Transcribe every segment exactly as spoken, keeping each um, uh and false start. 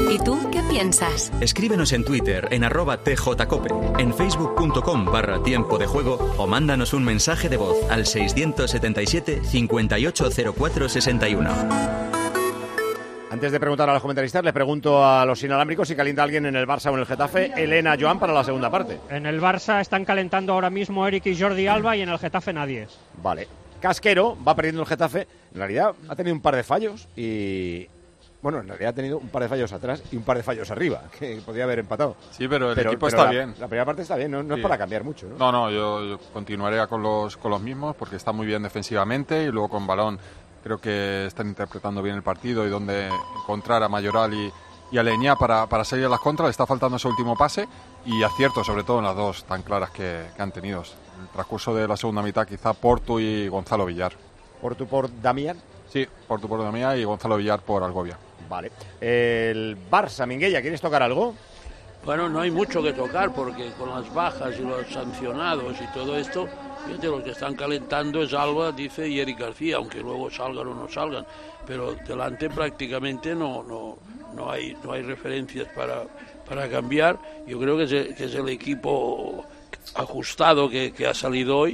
¿Y tú qué piensas? Escríbenos en Twitter en arroba tjcope, en facebook.com barra tiempo de juego o mándanos un mensaje de voz al seiscientos setenta y siete, cincuenta y ocho cero cuatro sesenta y uno. Antes de preguntar a los comentaristas, le pregunto a los inalámbricos si calienta alguien en el Barça o en el Getafe. Elena, Joan, para la segunda parte. En el Barça están calentando ahora mismo Eric y Jordi Alba y en el Getafe nadie. Vale. Casquero va perdiendo el Getafe. En realidad ha tenido un par de fallos y... Bueno, en realidad ha tenido un par de fallos atrás y un par de fallos arriba, que podía haber empatado. Sí, pero el pero, equipo pero está la, bien. La primera parte está bien, no, no sí. es para cambiar mucho, ¿no? No, no, yo, yo continuaría con los, con los mismos porque está muy bien defensivamente y luego con balón creo que están interpretando bien el partido y donde encontrar a Mayoral y, y a Leñá para, para salir a las contras. Le está faltando ese último pase y acierto sobre todo en las dos tan claras que, que han tenido. En el transcurso de la segunda mitad quizá Portu y Gonzalo Villar. ¿Portu por Damián? Sí, Portu por Damián y Gonzalo Villar por Algovia. Vale. El Barça, Minguella, ¿quieres tocar algo? Bueno, no hay mucho que tocar porque con las bajas y los sancionados y todo esto, fíjate, los que están calentando es Alba, dice, y Eric García, aunque luego salgan o no salgan. Pero delante prácticamente no no no hay no hay referencias para, para cambiar. Yo creo que es, que es el equipo ajustado que, que ha salido hoy.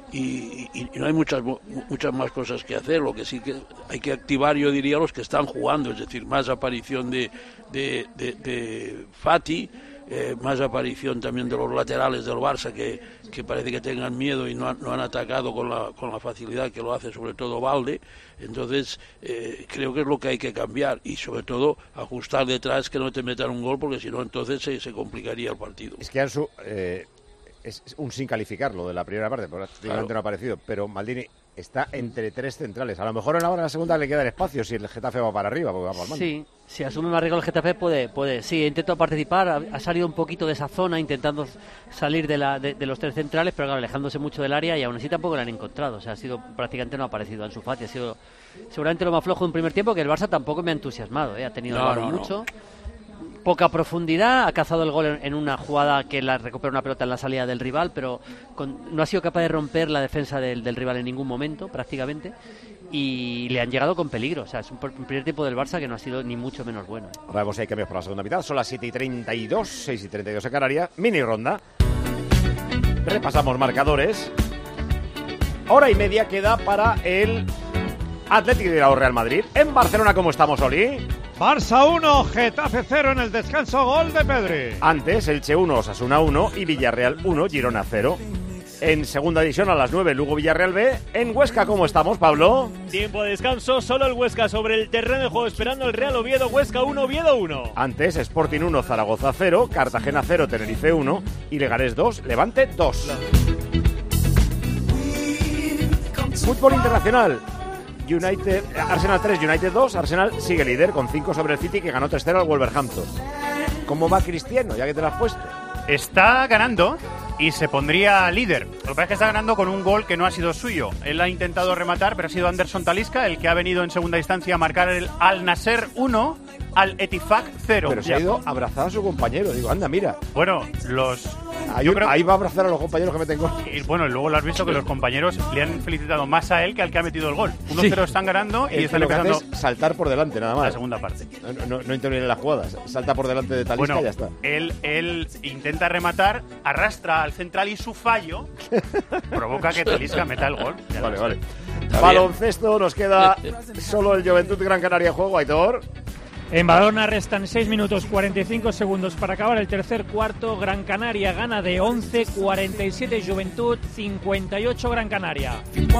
Y, y, y no hay muchas muchas más cosas que hacer. Lo que sí que hay que activar, yo diría, los que están jugando, es decir, más aparición de, de, de, de Fati, eh, más aparición también de los laterales del Barça que, que parece que tengan miedo y no, no han atacado con la, con la facilidad que lo hace sobre todo Valde. Entonces eh, creo que es lo que hay que cambiar y sobre todo ajustar detrás, que no te metan un gol, porque si no entonces se, se complicaría el partido. Es que Ansu... Eh... Es un sin calificar lo de la primera parte, porque prácticamente claro. no ha aparecido, pero Maldini está entre tres centrales. A lo mejor en la hora de la segunda le queda el espacio si el Getafe va para arriba, porque va palmando. Sí, si asume más riesgo el Getafe puede, puede. Sí, intentó participar, ha, ha salido un poquito de esa zona intentando salir de, la, de, de los tres centrales, pero claro, alejándose mucho del área y aún así tampoco lo han encontrado. O sea, ha sido prácticamente no ha aparecido Ansu Fati, ha sido seguramente lo más flojo de un primer tiempo, que el Barça tampoco me ha entusiasmado, ¿eh? Ha tenido no, no, mucho. No. Poca profundidad, ha cazado el gol en, en una jugada que la recupera una pelota en la salida del rival, pero con, no ha sido capaz de romper la defensa del, del rival en ningún momento, prácticamente, y le han llegado con peligro. O sea, es un, un primer tiempo del Barça que no ha sido ni mucho menos bueno. Ahora vemos si hay cambios por la segunda mitad. Son las siete y treinta y dos, seis y treinta y dos en Canarias. Mini ronda. Repasamos marcadores. Hora y media queda para el Atlético de Real Madrid. En Barcelona, ¿cómo estamos, Oli? Barça uno, Getafe cero en el descanso, gol de Pedri. Antes, Elche uno, Osasuna uno y Villarreal uno, Girona cero. En segunda división a las nueve, Lugo Villarreal B. En Huesca, ¿cómo estamos, Pablo? Tiempo de descanso, solo el Huesca sobre el terreno de juego esperando el Real Oviedo. Huesca uno, Oviedo uno. Antes, Sporting uno, Zaragoza cero, Cartagena cero, Tenerife uno y Leganés dos, Levante dos. Fútbol internacional. United, Arsenal tres, United dos. Arsenal sigue líder con cinco sobre el City, que ganó tres cero al Wolverhampton. ¿Cómo va Cristiano, ya que te lo has puesto? Está ganando y se pondría líder. Lo que pasa es que está ganando con un gol que no ha sido suyo. Él ha intentado rematar, pero ha sido Anderson Talisca el que ha venido en segunda instancia a marcar el Al Nasser uno, al Etifak cero. Pero se ha ido abrazado a su compañero. Digo, anda, mira. Bueno, los... Ahí, yo creo... ahí va a abrazar a los compañeros que meten gol. Y bueno, y luego lo has visto que los compañeros le han felicitado más a él que al que ha metido el gol. uno cero sí. Están ganando y el están lo que empezando... hace es saltar por delante, nada más. La segunda parte. No, no, no interviene en las jugadas. Salta por delante de Talisca bueno, y ya está. Él, él intenta rematar, arrastra al central y su fallo provoca que Talisca meta el gol. Ya vale, vale. Baloncesto, nos queda solo el Juventud Gran Canaria en juego, Aitor. En Badalona restan seis minutos cuarenta y cinco segundos para acabar el tercer cuarto. Gran Canaria gana de once, cuarenta y siete Juventud, cincuenta y ocho Gran Canaria.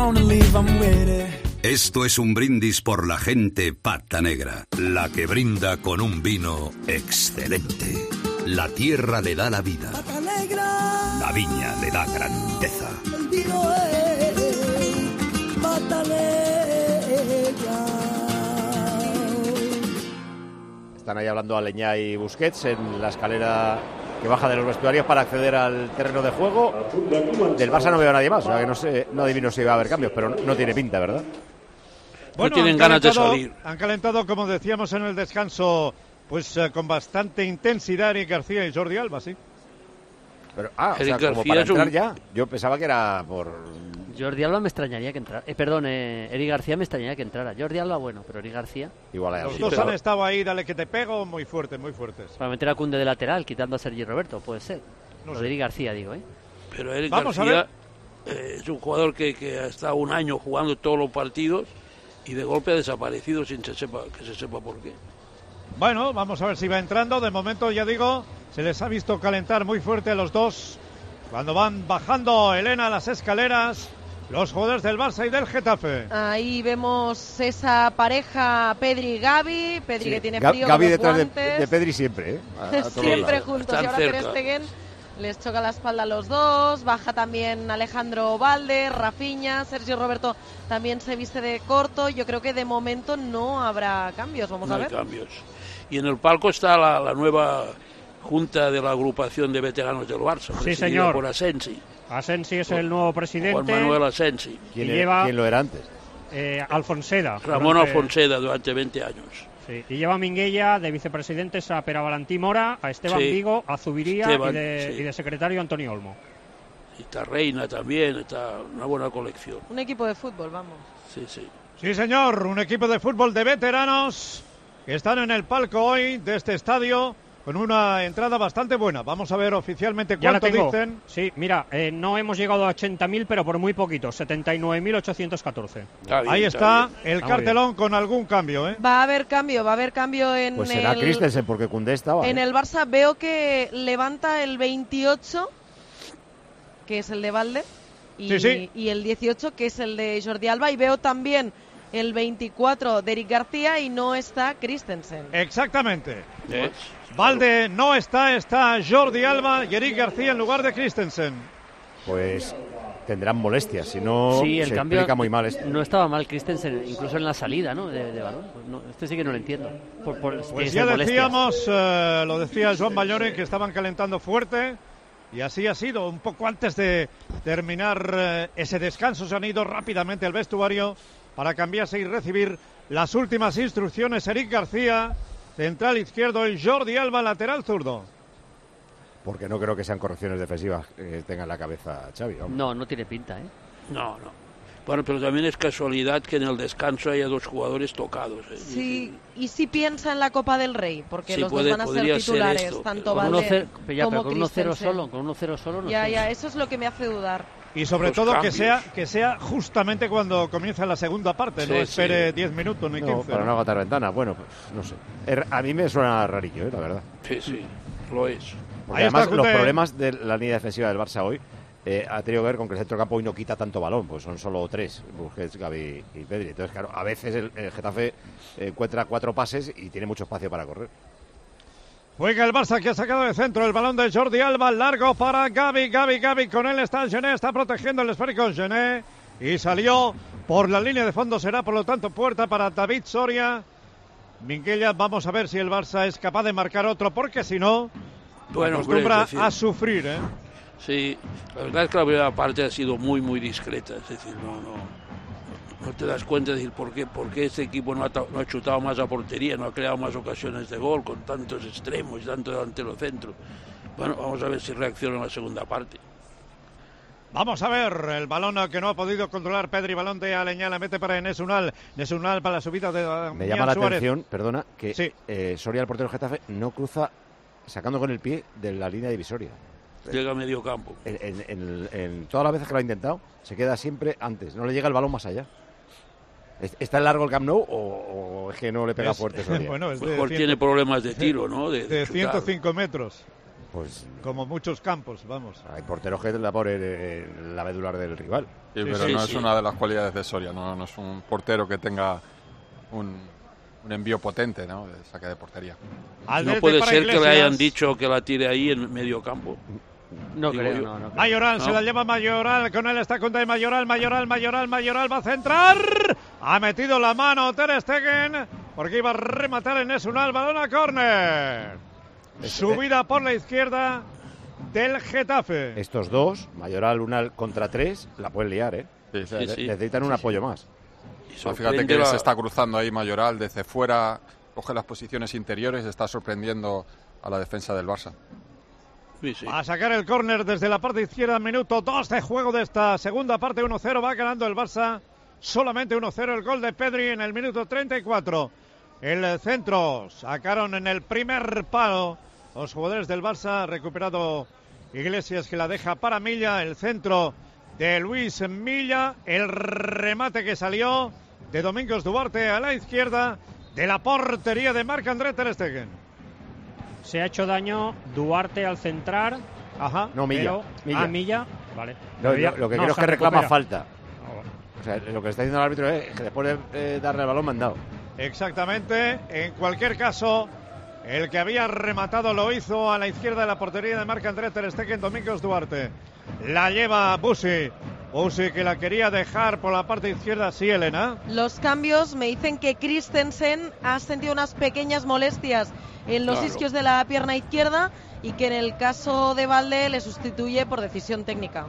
Esto es un brindis por la gente pata negra, la que brinda con un vino excelente. La tierra le da la vida, la viña le da grandeza. El vino es pata negra. Están ahí hablando Aleñá y Busquets en la escalera que baja de los vestuarios para acceder al terreno de juego. Del Barça no veo a nadie más, o sea que no sé, no adivino si va a haber cambios, pero no tiene pinta, ¿verdad? Bueno, no tienen ganas de salir. Han calentado, como decíamos en el descanso, pues eh, con bastante intensidad Eric García y Jordi Alba, sí. Pero, ah, o sea, como para entrar ya. Yo pensaba que era por Jordi Alba me extrañaría que entrara. Eh, perdón, eh, Eric García me extrañaría que entrara. Jordi Alba, bueno, pero Eric García... Igual hay Los algo. dos pero- han estado ahí, dale que te pego, muy fuertes, muy fuertes. Para meter a Cunde de lateral, quitando a Sergi Roberto, puede ser. No Lo sé. de Eric García, digo, ¿eh? Pero Eric Vamos a García eh, es un jugador que, que ha estado un año jugando todos los partidos y de golpe ha desaparecido sin se sepa, que se sepa por qué. Bueno, vamos a ver si va entrando. De momento, ya digo, se les ha visto calentar muy fuerte a los dos. Cuando van bajando, Elena, las escaleras, los jugadores del Barça y del Getafe. Ahí vemos esa pareja Pedri y Gavi. Pedri Sí. que tiene Ga- frío Gavi con los detrás de, guantes. de Pedri siempre, ¿eh? A- a todos Siempre lados. juntos. Están Y ahora Ter cerca. Stegen les choca la espalda a los dos. Baja también Alejandro Valde, Rafinha, Sergio Roberto también se viste de corto. Yo creo que de momento no habrá cambios. Vamos No a hay ver. cambios. Y en el palco está la, la nueva junta de la agrupación de veteranos del Barça, Sí, presidida señor. por Asensi, Asensi es el nuevo Juan presidente. Manuel Asensi, ¿Quién, y era- lleva- quién lo era antes? Eh, Alfonseda. Ramón durante- Alfonseda durante veinte años. Sí, y lleva a Minguella de vicepresidentes a Pera Valentí Mora, a Esteban Sí. Vigo, a Zubiría Esteban, y, de, sí. y de secretario Antonio Olmo. Y está Reina también, está una buena colección. Un equipo de fútbol, vamos. Sí, sí. Sí, señor, un equipo de fútbol de veteranos que están en el palco hoy de este estadio con una entrada bastante buena. Vamos a ver oficialmente Ya la cuánto tengo. dicen. Sí, mira, eh, no hemos llegado a ochenta mil, pero por muy poquito, setenta y nueve mil ochocientos catorce. Está bien, Ahí está bien. el Está muy cartelón con algún cambio, ¿eh? Va a haber cambio, va a haber cambio en Pues será el... Christensen, porque Koundé estaba. En ¿eh? el Barça veo que levanta el veintiocho, que es el de Valde, y, Sí, sí. y el dieciocho, que es el de Jordi Alba, y veo también el veinticuatro de Eric García y no está Christensen. Exactamente. ¿Eh? Valde no está, está Jordi Alba y Eric García en lugar de Christensen. Pues tendrán molestias, si no Sí, el se cambio explica muy mal esto. no estaba mal Christensen, incluso en la salida, ¿no? De, de balón. Pues no, este sí que no lo entiendo. Por, por, Pues tiene ya esas molestias. decíamos, eh, lo decía Joan Ballore, que estaban calentando fuerte. Y así ha sido. Un poco antes de terminar eh, ese descanso, se han ido rápidamente al vestuario para cambiarse y recibir las últimas instrucciones. Eric García, central izquierdo, y Jordi Alba, lateral zurdo. Porque no creo que sean correcciones defensivas que tenga en la cabeza Xavi. vamos. No, no tiene pinta, ¿eh? No, no. Bueno, pero también es casualidad que en el descanso haya dos jugadores tocados. ¿eh? Sí, y si piensa en la Copa del Rey, porque Sí, los puede- dos van a ser podría ser titulares, esto, tanto Con uno Valde cero, pero ya, como pero con uno cero Christensen. solo, con uno cero solo no Ya, sé. ya, eso es lo que me hace dudar. Y sobre Los todo que cambios. sea, que sea justamente cuando comienza la segunda parte, Sí, no espere sí. diez minutos ni No, quince. para ¿no? no agotar ventana. Bueno, pues no sé. Er- A mí me suena rarillo, ¿eh? La verdad. Sí, sí, lo es. Porque Ahí está además los Koundé. problemas de la línea defensiva del Barça hoy eh, ha tenido que ver con que el centro campo hoy no quita tanto balón, pues son solo tres, Busquets, Gavi y Pedri. Entonces, claro, a veces el, el Getafe eh, encuentra cuatro pases y tiene mucho espacio para correr. Juega el Barça que ha sacado de centro el balón de Jordi Alba, largo para Gavi, Gavi, Gavi, con él está Gené, está protegiendo el esférico Gené y salió por la línea de fondo, será por lo tanto puerta para David Soria. Minguella, vamos a ver si el Barça es capaz de marcar otro, porque si no, Bueno, acostumbra hombre, es decir, a sufrir, ¿eh? Sí, la verdad es que la primera parte ha sido muy, muy discreta. Es decir, no, no, no te das cuenta de decir por qué, por qué este equipo no ha, ta- no ha chutado más a portería, no ha creado más ocasiones de gol con tantos extremos y tanto delantero centro. Bueno, vamos a ver si reacciona en la segunda parte. Vamos a ver, el balón que no ha podido controlar Pedri, balón de Aleñá, la mete para Enes Unal, Enes Unal para la subida de Me Damián llama la Suárez. atención, perdona, que Sí. eh, Soria, el portero del Getafe, no cruza sacando con el pie de la línea divisoria. Llega a medio campo. En, en- en- en todas las veces que lo ha intentado, se queda siempre antes, no le llega el balón más allá. ¿Es- ¿Está largo el Camp Nou o, o es que no le pega Es- fuerte Soria? bueno, es de Mejor cien- tiene problemas de tiro, ¿no? De, de chutar. ciento cinco metros, Pues como muchos campos, vamos. hay porteros que la ponen en la medular del rival. Sí, Sí, pero sí, no sí. es una de las cualidades de Soria, no, no es un portero que tenga un, un envío potente, ¿no? De saque de portería. Aldrete No puede para ser que le Iglesias. hayan dicho que la tire ahí en medio campo. No Digo creo, yo. no, no creo. Mayoral, No. se la lleva Mayoral, con él está Koundé, Mayoral, Mayoral, Mayoral, Mayoral va a centrar. Ha metido la mano Ter Stegen, porque iba a rematar en Enes Unal, balón a córner. Subida por la izquierda del Getafe. Estos dos, Mayoral, Unal contra tres, la pueden liar, ¿eh? Sí, O sea, sí, ne- sí. necesitan un apoyo más. Y Fíjate sorprende que la- se está cruzando ahí Mayoral desde fuera, coge las posiciones interiores, está sorprendiendo a la defensa del Barça. Sí, sí. A sacar el córner desde la parte izquierda, minuto dos de juego de esta segunda parte, uno cero, va ganando el Barça, solamente uno cero, el gol de Pedri en el minuto treinta y cuatro. El centro, sacaron en el primer palo los jugadores del Barça, recuperado Iglesias que la deja para Milla, el centro de Luis Milla, el remate que salió de Domingos Duarte a la izquierda de la portería de Marc-André ter Stegen. Se ha hecho daño Duarte al centrar. Ajá. No, Milla. Pero, Milla. Ah, Milla. Vale. No, lo, lo que no, creo es que reclama recupera. falta. O sea, lo que está diciendo el árbitro es que después de eh, darle el balón me han dado. Exactamente. En cualquier caso, el que había rematado lo hizo a la izquierda de la portería de Marc-André ter Stegen, Domingos Duarte. La lleva Busi. Busi que la quería dejar por la parte izquierda, sí, Elena. Los cambios me dicen que Christensen ha sentido unas pequeñas molestias en los Claro. isquios de la pierna izquierda y que en el caso de Valde le sustituye por decisión técnica.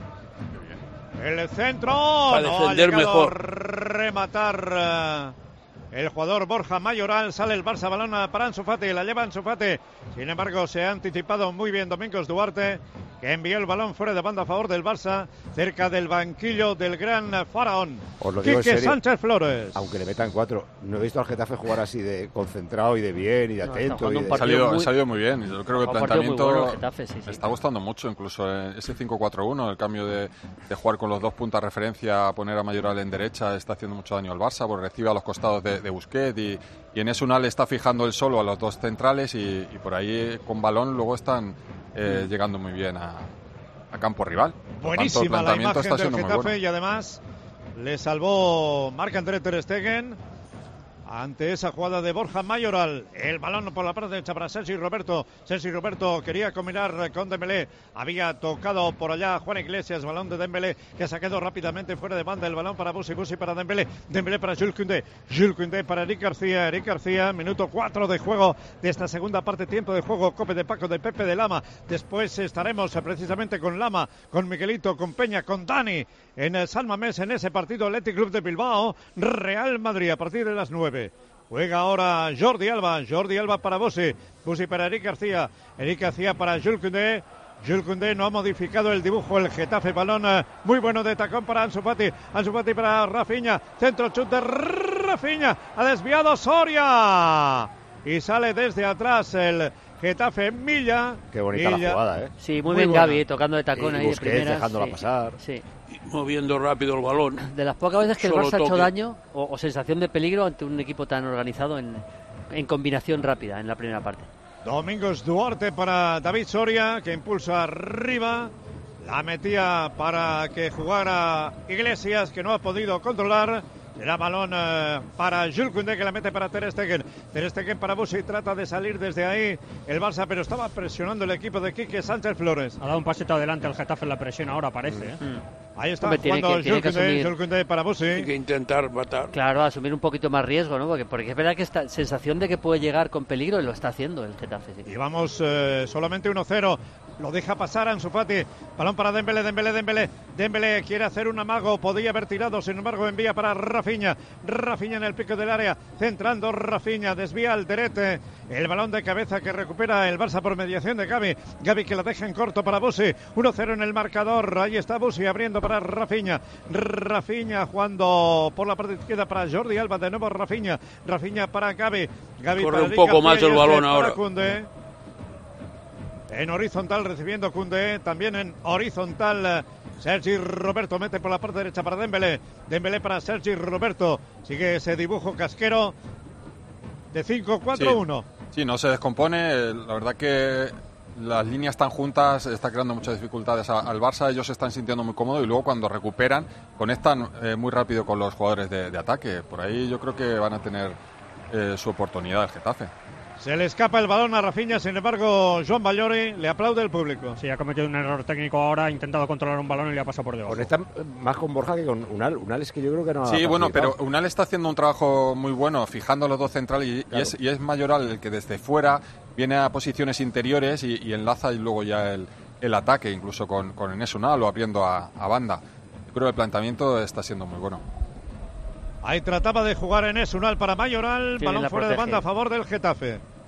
El centro. Para no ha defender llegado mejor. a rematar eh, el jugador Borja Mayoral. Sale el Barça, balón para Ansu Fati, la lleva Ansu Fati. Sin embargo, se ha anticipado muy bien Domingos Duarte, que envió el balón fuera de banda a favor del Barça, cerca del banquillo del gran faraón. Os lo digo en Quique serio, Sánchez Flores. aunque le metan cuatro, no he visto al Getafe jugar así de concentrado y de bien y de No, está atento. jugando Y un de... Ha salido, muy- ha salido muy bien. Yo creo que el Un partido muy planteamiento bueno el Getafe, sí, sí. me está gustando mucho, incluso eh, ese cinco cuatro uno, el cambio de, de jugar con los dos puntas referencia a poner a Mayoral en derecha, está haciendo mucho daño al Barça, porque recibe a los costados de, de Busquets y, y en Esunal está fijando el solo a los dos centrales y, y por ahí con balón luego están eh, llegando muy bien a, a campo rival. Por tanto, el Buenísima la planteamiento imagen está del siendo muy Getafe bueno. y además le salvó Marc-André ter Stegen ante esa jugada de Borja Mayoral. El balón por la parte derecha para Sergi Roberto. Sergi Roberto quería combinar con Dembélé. Había tocado por allá Juan Iglesias, balón de Dembélé que se ha quedado rápidamente fuera de banda. El balón para Busi, Busi para Dembélé. Dembélé para Jules Koundé. Jules Koundé para Eric García. Eric García, minuto cuatro de juego de esta segunda parte, tiempo de juego. Cope de Paco, de Pepe, de Lama. Después estaremos eh, precisamente con Lama, con Miguelito, con Peña, con Dani en el San Mamés en ese partido Athletic Club de Bilbao, Real Madrid a partir de las nueve. Juega ahora Jordi Alba, Jordi Alba para Busi, Busi para Eric García, Eric García para Jules Koundé. Jules Koundé no ha modificado el dibujo, el Getafe, balón eh, muy bueno de tacón para Ansu Fati, Ansu Fati para Rafinha, centro chute de Rafinha, ha desviado Soria y sale desde atrás el Getafe. Milla. Qué bonita Milla. la jugada, ¿eh? Sí, muy, Muy bien buena. Gavi, tocando de tacón Y ahí de Busquets primera. dejándola sí, pasar. Sí. Moviendo rápido el balón. De las pocas veces que el Solo Barça ha hecho toque. daño o, o sensación de peligro ante un equipo tan organizado en, en combinación rápida en la primera parte. Domingos Duarte para David Soria, que impulsa arriba. La metía para que jugara Iglesias, que no ha podido controlar. Será balón eh, para Jules Koundé, que la mete para Ter Stegen. Ter Stegen para Busi, trata de salir desde ahí el Barça, pero estaba presionando el equipo de Quique Sánchez Flores. Ha dado un pasito adelante al Getafe en la presión ahora, parece. ¿eh? Ahí está Hombre, tiene jugando que- tiene Jules que Koundé, asumir- Jules Koundé para Busi. Hay que intentar matar. Claro, asumir un poquito más riesgo, ¿no? Porque, porque es verdad que esta sensación de que puede llegar con peligro lo está haciendo el Getafe. Sí. Y vamos eh, solamente uno cero. Lo deja pasar Ansu Fati. Balón para Dembélé, Dembélé, Dembélé. Dembélé quiere hacer un amago. Podía haber tirado, sin embargo envía para Rafinha. Rafinha en el pico del área. Centrando Rafinha. Desvía al Derete. El balón de cabeza que recupera el Barça por mediación de Gavi. Gavi que la deja en corto para Busi. uno cero en el marcador. Ahí está Busi abriendo para Rafinha. Rafinha jugando por la parte izquierda para Jordi Alba. De nuevo Rafinha. Rafinha para Gavi. Gavi Corre para un Eric poco García más y el este balón para ahora. Koundé. En horizontal recibiendo Koundé, también en horizontal eh, Sergi Roberto mete por la parte derecha para Dembélé, Dembélé para Sergi Roberto, sigue ese dibujo casquero de cinco cuatro uno. Sí, no se descompone, la verdad que las líneas tan juntas está creando muchas dificultades a- al Barça, ellos se están sintiendo muy cómodos y luego cuando recuperan conectan eh, muy rápido con los jugadores de, de ataque, por ahí yo creo que van a tener eh, su oportunidad el Getafe. Se le escapa el balón a Rafinha, sin embargo Joan Ballori le aplaude el público. Sí, ha cometido un error técnico ahora, ha intentado controlar un balón y le ha pasado por debajo. Conectan más con Borja que con Unal. Unal es que yo creo que no ha Sí, bueno, pero participado. Unal está haciendo un trabajo muy bueno, fijando los dos centrales y, Claro. y, es, y es Mayoral el que desde fuera viene a posiciones interiores y, y enlaza y luego ya el, el ataque, incluso con, con Enes Unal o abriendo a, a banda. Yo creo que el planteamiento está siendo muy bueno. Ahí trataba de jugar en Unal para Mayoral, Sí, balón la fuera de protege. banda a favor del Getafe.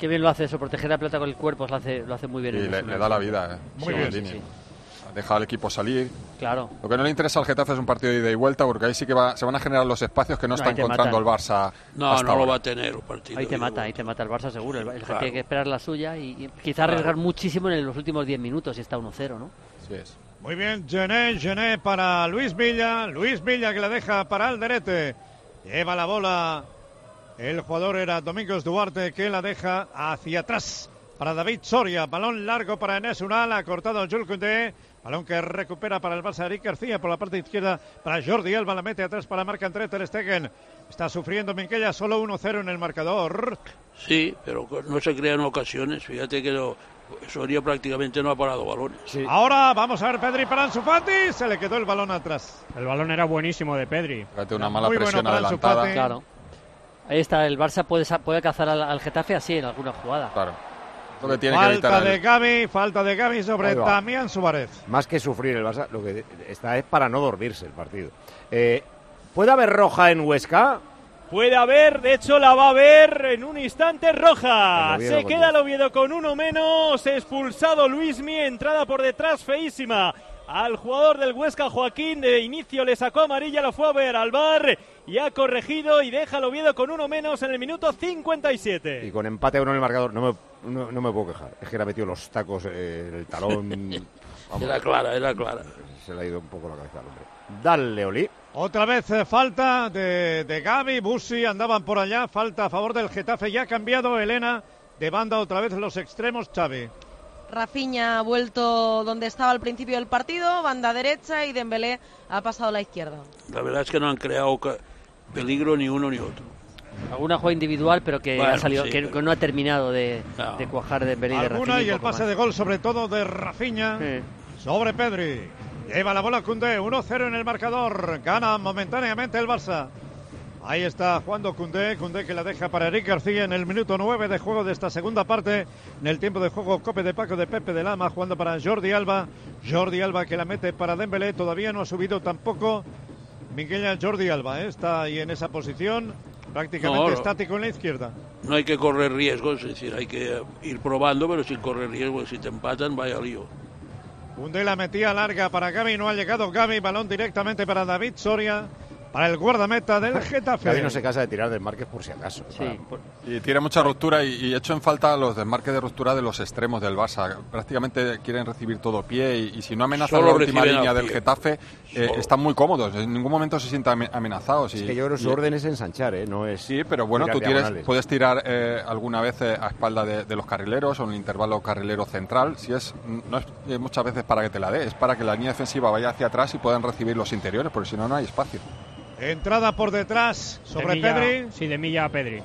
Qué bien lo hace eso, proteger la pelota con el cuerpo, lo hace, lo hace muy bien. Y le, le da la vida, ¿eh? Muy sí, bien. Sí, sí. Deja al equipo salir. Claro. Lo que no le interesa al Getafe es un partido de ida y vuelta, porque ahí sí que va, se van a generar los espacios que no, No, está ahí te encontrando matan. el Barça. No, hasta no lo ahora. va a tener el partido. Ahí te digo. mata, ahí te mata el Barça seguro. El, el Getafe Claro. tiene que esperar la suya y, y quizá arriesgar muchísimo en los últimos diez minutos si está uno cero, ¿no? Sí es. Muy bien, Gené, Gené para Luis Villa. Luis Villa que la deja para Alderete. Lleva la bola. El jugador era Domingos Duarte que la deja hacia atrás para David Soria. Balón largo para Enes Unal. Ha cortado Jules Koundé. Balón que recupera para el Barça Eric García por la parte izquierda para Jordi Alba. La mete atrás para Marc-André ter Stegen. Está sufriendo Minquella, solo uno cero en el marcador. Sí, pero no se crean ocasiones. Fíjate que no, Soria prácticamente no ha parado balones. Sí. Ahora vamos a ver Pedri para Ansu Fati. Se le quedó el balón atrás. El balón era buenísimo de Pedri. Fíjate, una mala Muy presión bueno para Ansu adelantada. Fati. Claro. Ahí está, el Barça puede, puede cazar al, al Getafe así en alguna jugada. Claro. Lo que tiene que Falta evitar de el- Gavi, falta de Gavi sobre Ahí va. Damián Suárez. Más que sufrir el Barça, lo que está es para no dormirse el partido. Eh, ¿Puede haber roja en Huesca? Puede haber, de hecho la va a haber en un instante roja. El Oviedo Se con queda el diez. Oviedo con uno menos. Expulsado Luismi, entrada por detrás feísima al jugador del Huesca, Joaquín. De inicio le sacó amarilla, lo fue a ver al V A R y ha corregido y deja al Oviedo con uno menos en el minuto cincuenta y siete. Y con empate a uno en el marcador, no me, no, no me puedo quejar. Es que le ha metido los tacos eh, en el talón. Vamos, Era clara, era clara. se le ha ido un poco la cabeza al hombre. Dale, Oli. Otra vez eh, falta de, de Gavi, Busi andaban por allá. Falta a favor del Getafe. Ya ha cambiado Elena de banda otra vez los extremos, Xavi. Rafinha ha vuelto donde estaba al principio del partido, banda derecha, y Dembélé ha pasado a la izquierda. La verdad es que no han creado ca- peligro ni uno ni otro. Alguna jugada individual, pero que, Bueno, ha salido, sí, que, pero- que no ha terminado de, No. de cuajar de Dembélé y de Alguna Rafinha y un el poco pase más. de gol sobre todo de Rafinha Sí. sobre Pedri. Lleva la bola Koundé, uno cero en el marcador. Gana momentáneamente el Barça. Ahí está jugando Koundé, Koundé que la deja para Eric García en el minuto nueve de juego de esta segunda parte. En el tiempo de juego, Cope de Paco de Pepe de Lama jugando para Jordi Alba. Jordi Alba que la mete para Dembélé, todavía no ha subido tampoco Miguel Jordi Alba, ¿eh? Está ahí en esa posición, prácticamente No, no. estático en la izquierda. No hay que correr riesgos, es decir, hay que ir probando, pero sin correr riesgos. Si te empatan, vaya lío. Koundé la metía larga para Gavi, no ha llegado Gavi, balón directamente para David Soria, para el guardameta del Getafe. Gavi no se cansa de tirar desmarques por si acaso. Sí, Para- por- Y tiene mucha ruptura y, y hecho en falta los desmarques de ruptura de los extremos del Barça. Prácticamente quieren recibir todo pie y, y si no amenazan Solo la última reciben línea a del pie. Getafe, eh, Solo. están muy cómodos. En ningún momento se sientan ame- amenazados. Es y- que yo creo que su y- orden es ensanchar, ¿eh? No es. Sí, pero bueno, tirar tú tienes, diagonales. puedes tirar eh, alguna vez eh, a espalda de, de los carrileros o en el intervalo carrilero central. Si es, no es eh, muchas veces para que te la dé, es para que la línea defensiva vaya hacia atrás y puedan recibir los interiores, porque si no, no hay espacio. Entrada por detrás sobre De Milla- Pedri. Sí, de Milla a Pedri.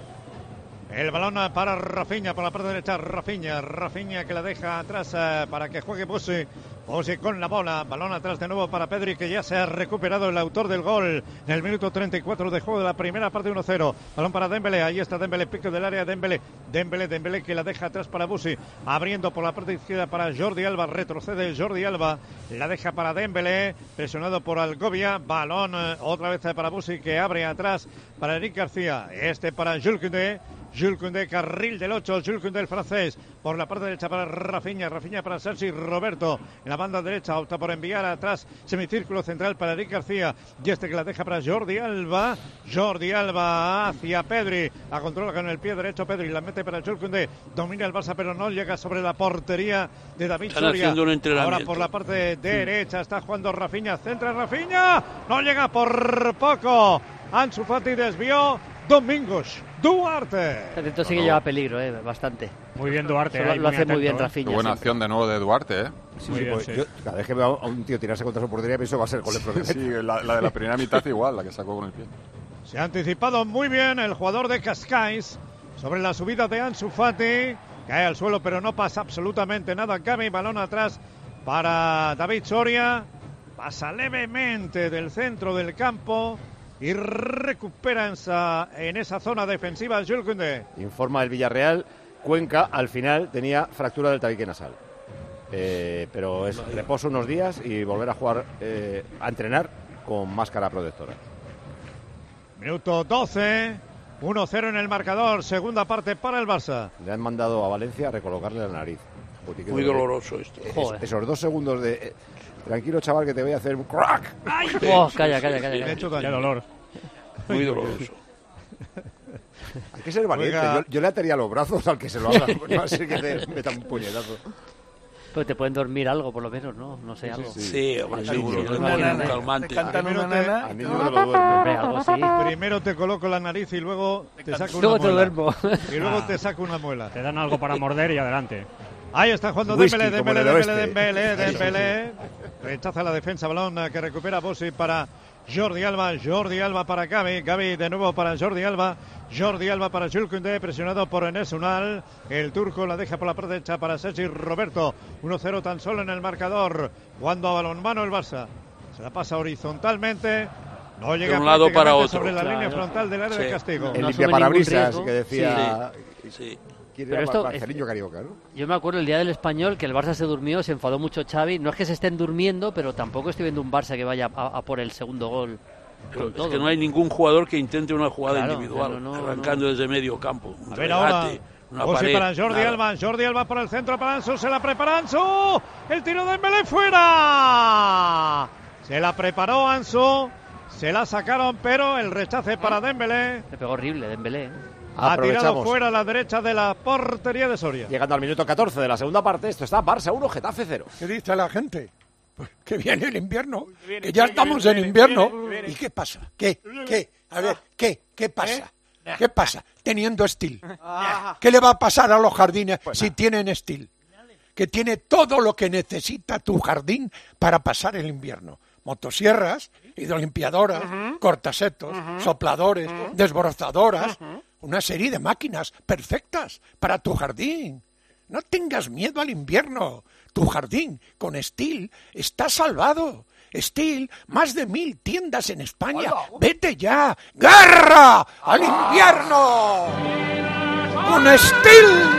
El balón para Rafinha por la parte derecha. Rafinha, Rafinha que la deja atrás eh, para que juegue Busi. Busi con la bola. Balón atrás de nuevo para Pedri, que ya se ha recuperado el autor del gol en el minuto treinta y cuatro de juego de la primera parte, uno cero. Balón para Dembélé. Ahí está Dembélé, pico del área. Dembélé, Dembélé, Dembélé que la deja atrás para Busi. Abriendo por la parte izquierda para Jordi Alba. Retrocede Jordi Alba. La deja para Dembélé. Presionado por Algovia. Balón eh, otra vez para Busi, que abre atrás para Eric García. Este para Jules Koundé. Jules Koundé, carril del ocho, Jules Koundé el francés, por la parte derecha para Rafinha, Rafinha para Sergi Roberto, en la banda derecha opta por enviar atrás, semicírculo central para Eric García, y este que la deja para Jordi Alba, Jordi Alba hacia Pedri, la controla con el pie derecho Pedri, la mete para Jules Koundé, domina el Barça pero no llega sobre la portería de David Están Soria. haciendo un entrenamiento. Ahora por la parte derecha está jugando Rafinha, centra Rafinha, no llega por poco, Ansu Fati desvió, Domingos Duarte. Atento, sí que lleva peligro, eh, bastante. Muy bien Duarte. Solo ahí, lo muy hace muy atento, bien ¿eh? Rafinha. Qué buena siempre. acción de nuevo de Duarte, ¿eh? Sí, Muy sí, bien, pues sí. yo cada vez que veo a un tío tirarse contra su portería pienso que va a ser con el problema. Sí, la, la de la primera mitad igual, la que sacó con el pie. Se ha anticipado muy bien el jugador de Cascais sobre la subida de Ansu Fati. Cae al suelo pero no pasa absolutamente nada. Gavi, balón atrás para David Soria. Pasa levemente del centro del campo y recupera en esa, en esa zona defensiva Jules Koundé. Informa el Villarreal, Cuenca al final tenía fractura del tabique nasal. Eh, pero es reposo unos días y volver a jugar, eh, a entrenar con máscara protectora. Minuto doce. uno cero en el marcador, segunda parte para el Barça. Le han mandado a Valencia a recolocarle la nariz. Muy doloroso esto. Es, esos dos segundos de... Eh, tranquilo, chaval, que te voy a hacer un crack. ¡Ay! Oh, calla, calla, calla. Me he hecho daño. Qué dolor. Muy doloroso. Hay que ser valiente. Yo, yo le ataría los brazos al que se lo haga. No va a ser que te meta un puñetazo. Pues te pueden dormir algo, por lo menos, ¿no? No sé, Sí, algo. sí. Sí, hombre, Sí, seguro. sí, Le sí, ponen sí, un sí. calmante. Te cantan Primero una te- nana. Al niño me lo duerme. Hombre, algo sí. Primero te coloco la nariz y luego te saco una Luego te muela. duermo. Y luego te saco una muela. Te dan algo para morder y adelante. Ahí está jugando Whisky, Dembélé, como en Dembélé, el Dembélé, oeste. Dembélé, Dembélé. Rechaza la defensa, balón eh, que recupera Bossi para Jordi Alba, Jordi Alba para Gavi, Gavi de nuevo para Jordi Alba, Jordi Alba para Jules Koundé, presionado por Enes Unal, el turco la deja por la parte derecha para Sergi Roberto, uno cero tan solo en el marcador, jugando a balonmano el Barça, se la pasa horizontalmente, no llega De un lado para prácticamente otro. sobre la Claro. línea frontal del área Sí. de castigo. El No limpia asume parabrisas ningún riesgo. que decía... Sí, sí. ¿Quién Pero era esto Marcelino Carioca, ¿no? Yo me acuerdo el día del Español que el Barça se durmió, se enfadó mucho Xavi. No es que se estén durmiendo, pero tampoco estoy viendo un Barça que vaya a, a por el segundo gol. Pero con es todo. que no hay ningún jugador que intente una jugada Claro, individual, claro, no, arrancando desde medio campo. Un A ver ahora, regate, una Bossi pared, para Jordi nada. Alba, Jordi Alba para el centro, para Ansu, se la prepara Ansu, el tiro de Dembélé fuera, se la preparó Ansu, se la sacaron, pero el rechace para Dembélé, Le pegó horrible, Dembélé. ¿eh? ha tirado Aprovechamos. fuera a la derecha de la portería de Soria. Llegando al minuto catorce de la segunda parte, esto está Barça uno, Getafe cero. ¿Qué dice la gente? Pues que viene el invierno, Viene, que ya viene, estamos viene, en invierno. viene, viene. ¿Y qué pasa? ¿Qué? ¿Qué? A ver, ¿qué? ¿Qué pasa? ¿Qué pasa? Teniendo Steel. ¿Qué le va a pasar a los jardines si tienen Steel? Que tiene todo lo que necesita tu jardín para pasar el invierno. Motosierras, hidrolimpiadoras, cortasetos, sopladores, desbrozadoras, una serie de máquinas perfectas para tu jardín. No tengas miedo al invierno. Tu jardín con Steel está salvado. Steel, más de mil tiendas en España. ¡Vete ya! ¡Guerra al invierno! ¡Con Steel!